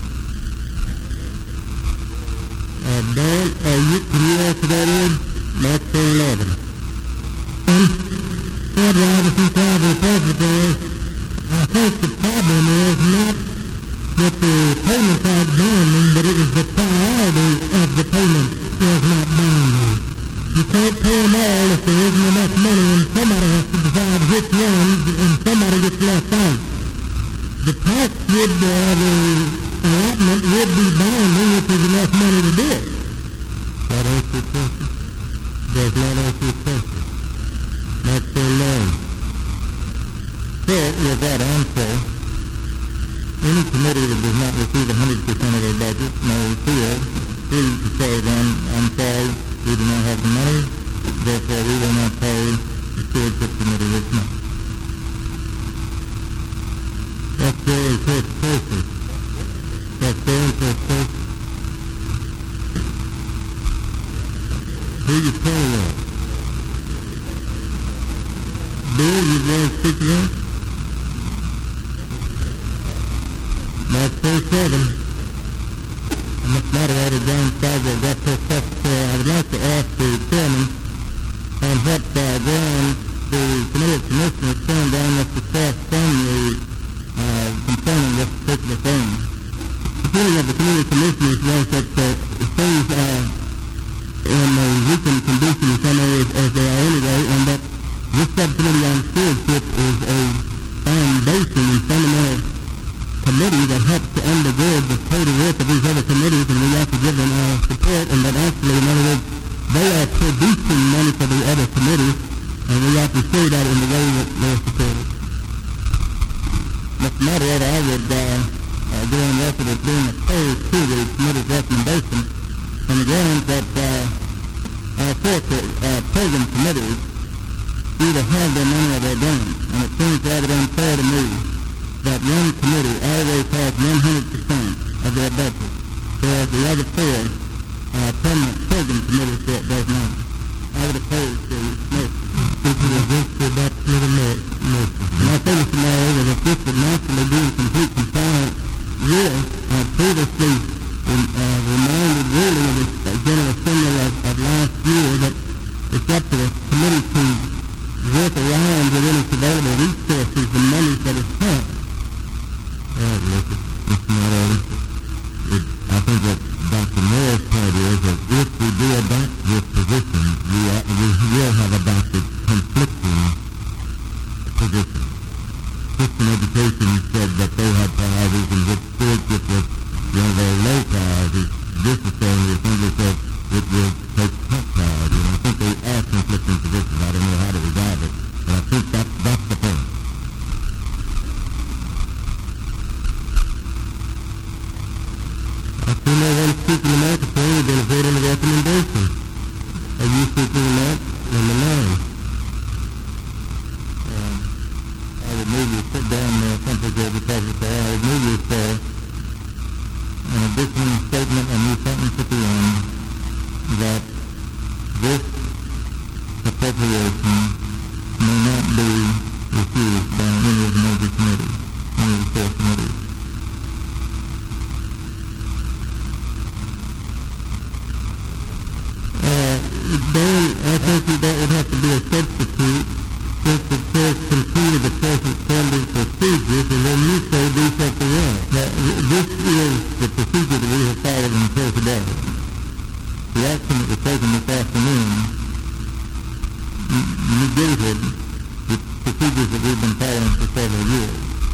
Uh, Don, uh, you, can you answer that in? Mark eleven. Um, Fred Robinson, Calvary Presbytery. I think the problem is not that the payments aren't binding, but it is the priority of the payment is not binding. You can't pay them all if there isn't enough money, and somebody has to decide which ones, and somebody gets left out. The tax would, uh, the allotment would be binding if there's enough money to do it. That answers your question? Does not answer your question. Not so long. So, with that answer, any committee that does not receive one hundred percent of their budget may feel free to say then, I'm sorry, we do not have the money, therefore we will not pay the stewardship committee this month. That's their interpretation. That's their interpretation. Who are you telling that? Bill, you want to speak to that? Mark twenty-seven. Moderator John Stagger got to secretary. I would like to ask the chairman on what uh, ground the Committee of Commissioners turned down Mister Cross from the uh, concerning this particular thing. The feeling of the Committee of Commissioners was that uh, things are in a weakened condition in some areas as they are anyway, and that this subcommittee on stewardship is a foundation and fundamental committee that helps to undergird the total work of these other committees, and we have to give them our support, and that actually, in other words, they are producing money for the other committees, and we have to say committees either have their money or they don't. And it seems rather unfair to me that one committee always has one hundred percent of their budget, whereas the other four uh, permanent program committees that does not. I would oppose the motion. This is against the adoption of the motion. And I say this moreover that this would naturally be in complete compliance with uh, previously in, uh, reminded ruling of the uh, General Assembly of, of last year that it's up to the committee to work around within its available resources the money that is spent. All right, Mister Mister Moderator. It, I think that Doctor Moore's point is that if we do adopt this position, we, are, we will have adopted conflicting positions. Christian education said that they had priorities and which stewardship was one of their low priorities. This is saying the Assembly said it will take top priority. And I think they are conflicting positions. I don't know how to resolve it, but I think that, that's the point. I see no one speaking the microphone. We're going to vote on the recommendation. Are you speaking on that? Number nine. Um, I would move you sit down there, simply go because it's all. I would move you for an additional statement, a new sentence at the end, that this appropriation may not be refused by any of the major committees, any of the four committees. Then I think that would have to be a substitute since it says continue the present funding procedures, and then you say do something else. Now, this is the procedure that we have followed until today. The action that was taken this afternoon negated the procedures that we've been following for several years.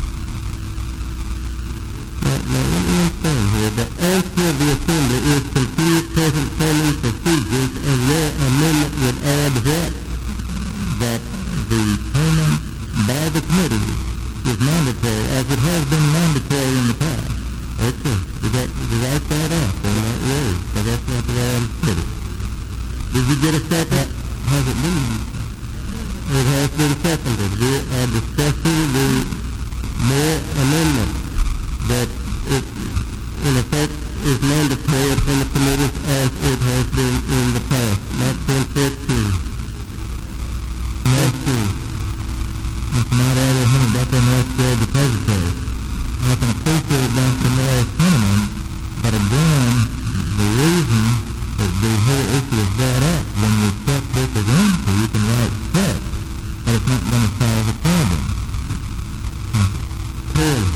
Now, now let me understand here that after the Assembly is continue present funding procedures, and your amendment would add what? That the payment by the committee is mandatory, as it has been mandatory in the past. Okay, did that, did I start off on that way? So that's not the way I understood it. Did you get a second? Has it been? It has been seconded. We are discussing the Moore amendment that it, in effect, is mandatory upon the committees as it has been in the past. That's ten fifteen. nineteen. It's not out of him, that's an extra depository. I can appreciate Doctor Moore's sentiment, but again, the reason that the whole issue is brought up, when you set this again, so you can write steps, but it's not going to solve the problem. Clearly.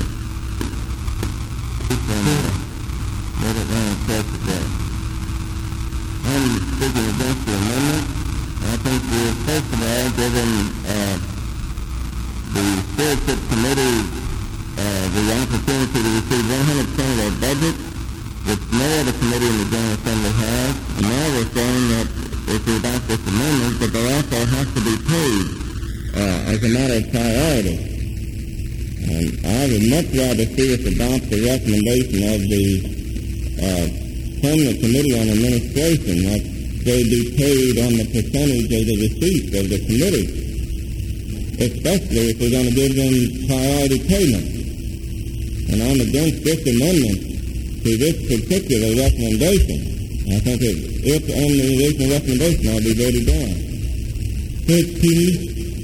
Let it run across the day. I'm speaking against the amendment. I think we're, first of all, given uh, the Stewardship Committee uh, the opportunity to receive one hundred percent of their budget, which no other committee in the General Assembly has. And now we're saying that if we adopt this amendment, that they also have to be paid uh, as a matter of priority. And I would much rather see us adopt the recommendation of the uh, Permanent Committee on Administration, that they be paid on the percentage of the receipts of the committee, especially if we're going to give them priority payment. And I'm against this amendment to this particular recommendation. I think it, if on the original recommendation, I'll be voted down. thirteen.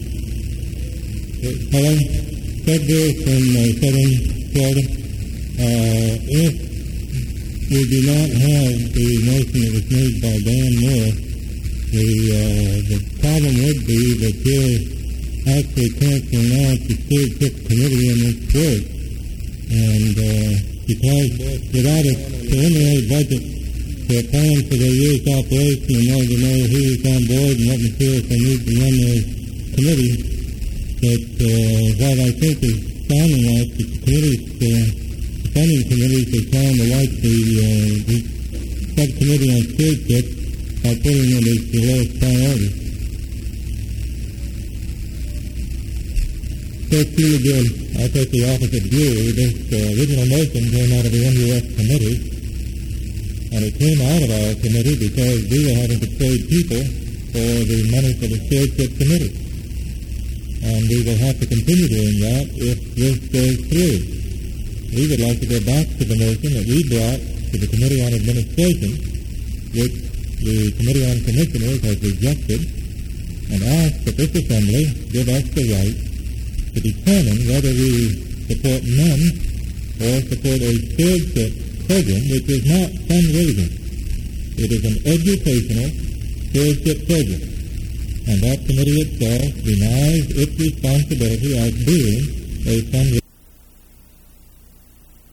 Hello? February from uh, Southern Florida. Uh, if we do not have the motion that was made by Dan Moore, the, uh, the problem would be that you're actually canceling out the Stewardship Committee in this work. And uh, because without a preliminary budget to a plan for their year's operation in order to know who's on board and what materials they need to run their committee, that uh, what I think is sounding like the committees, uh, the funding committees are trying to wipe the, uh, the subcommittee on stewardship by putting it as the lowest priority. thirteen again, I take the opposite view. This uh, original motion came out of the N U S committee, and it came out of our committee because we were having to trade people for the money for the Stewardship Committee. And we will have to continue doing that if this goes through. We would like to go back to the motion that we brought to the Committee on Administration, which the Committee on Commissioners has rejected, and ask that this Assembly give us the right to determine whether we support none or support a stewardship program which is not fundraising. It is an educational stewardship program, and that committee itself denies its responsibility as being a fundraising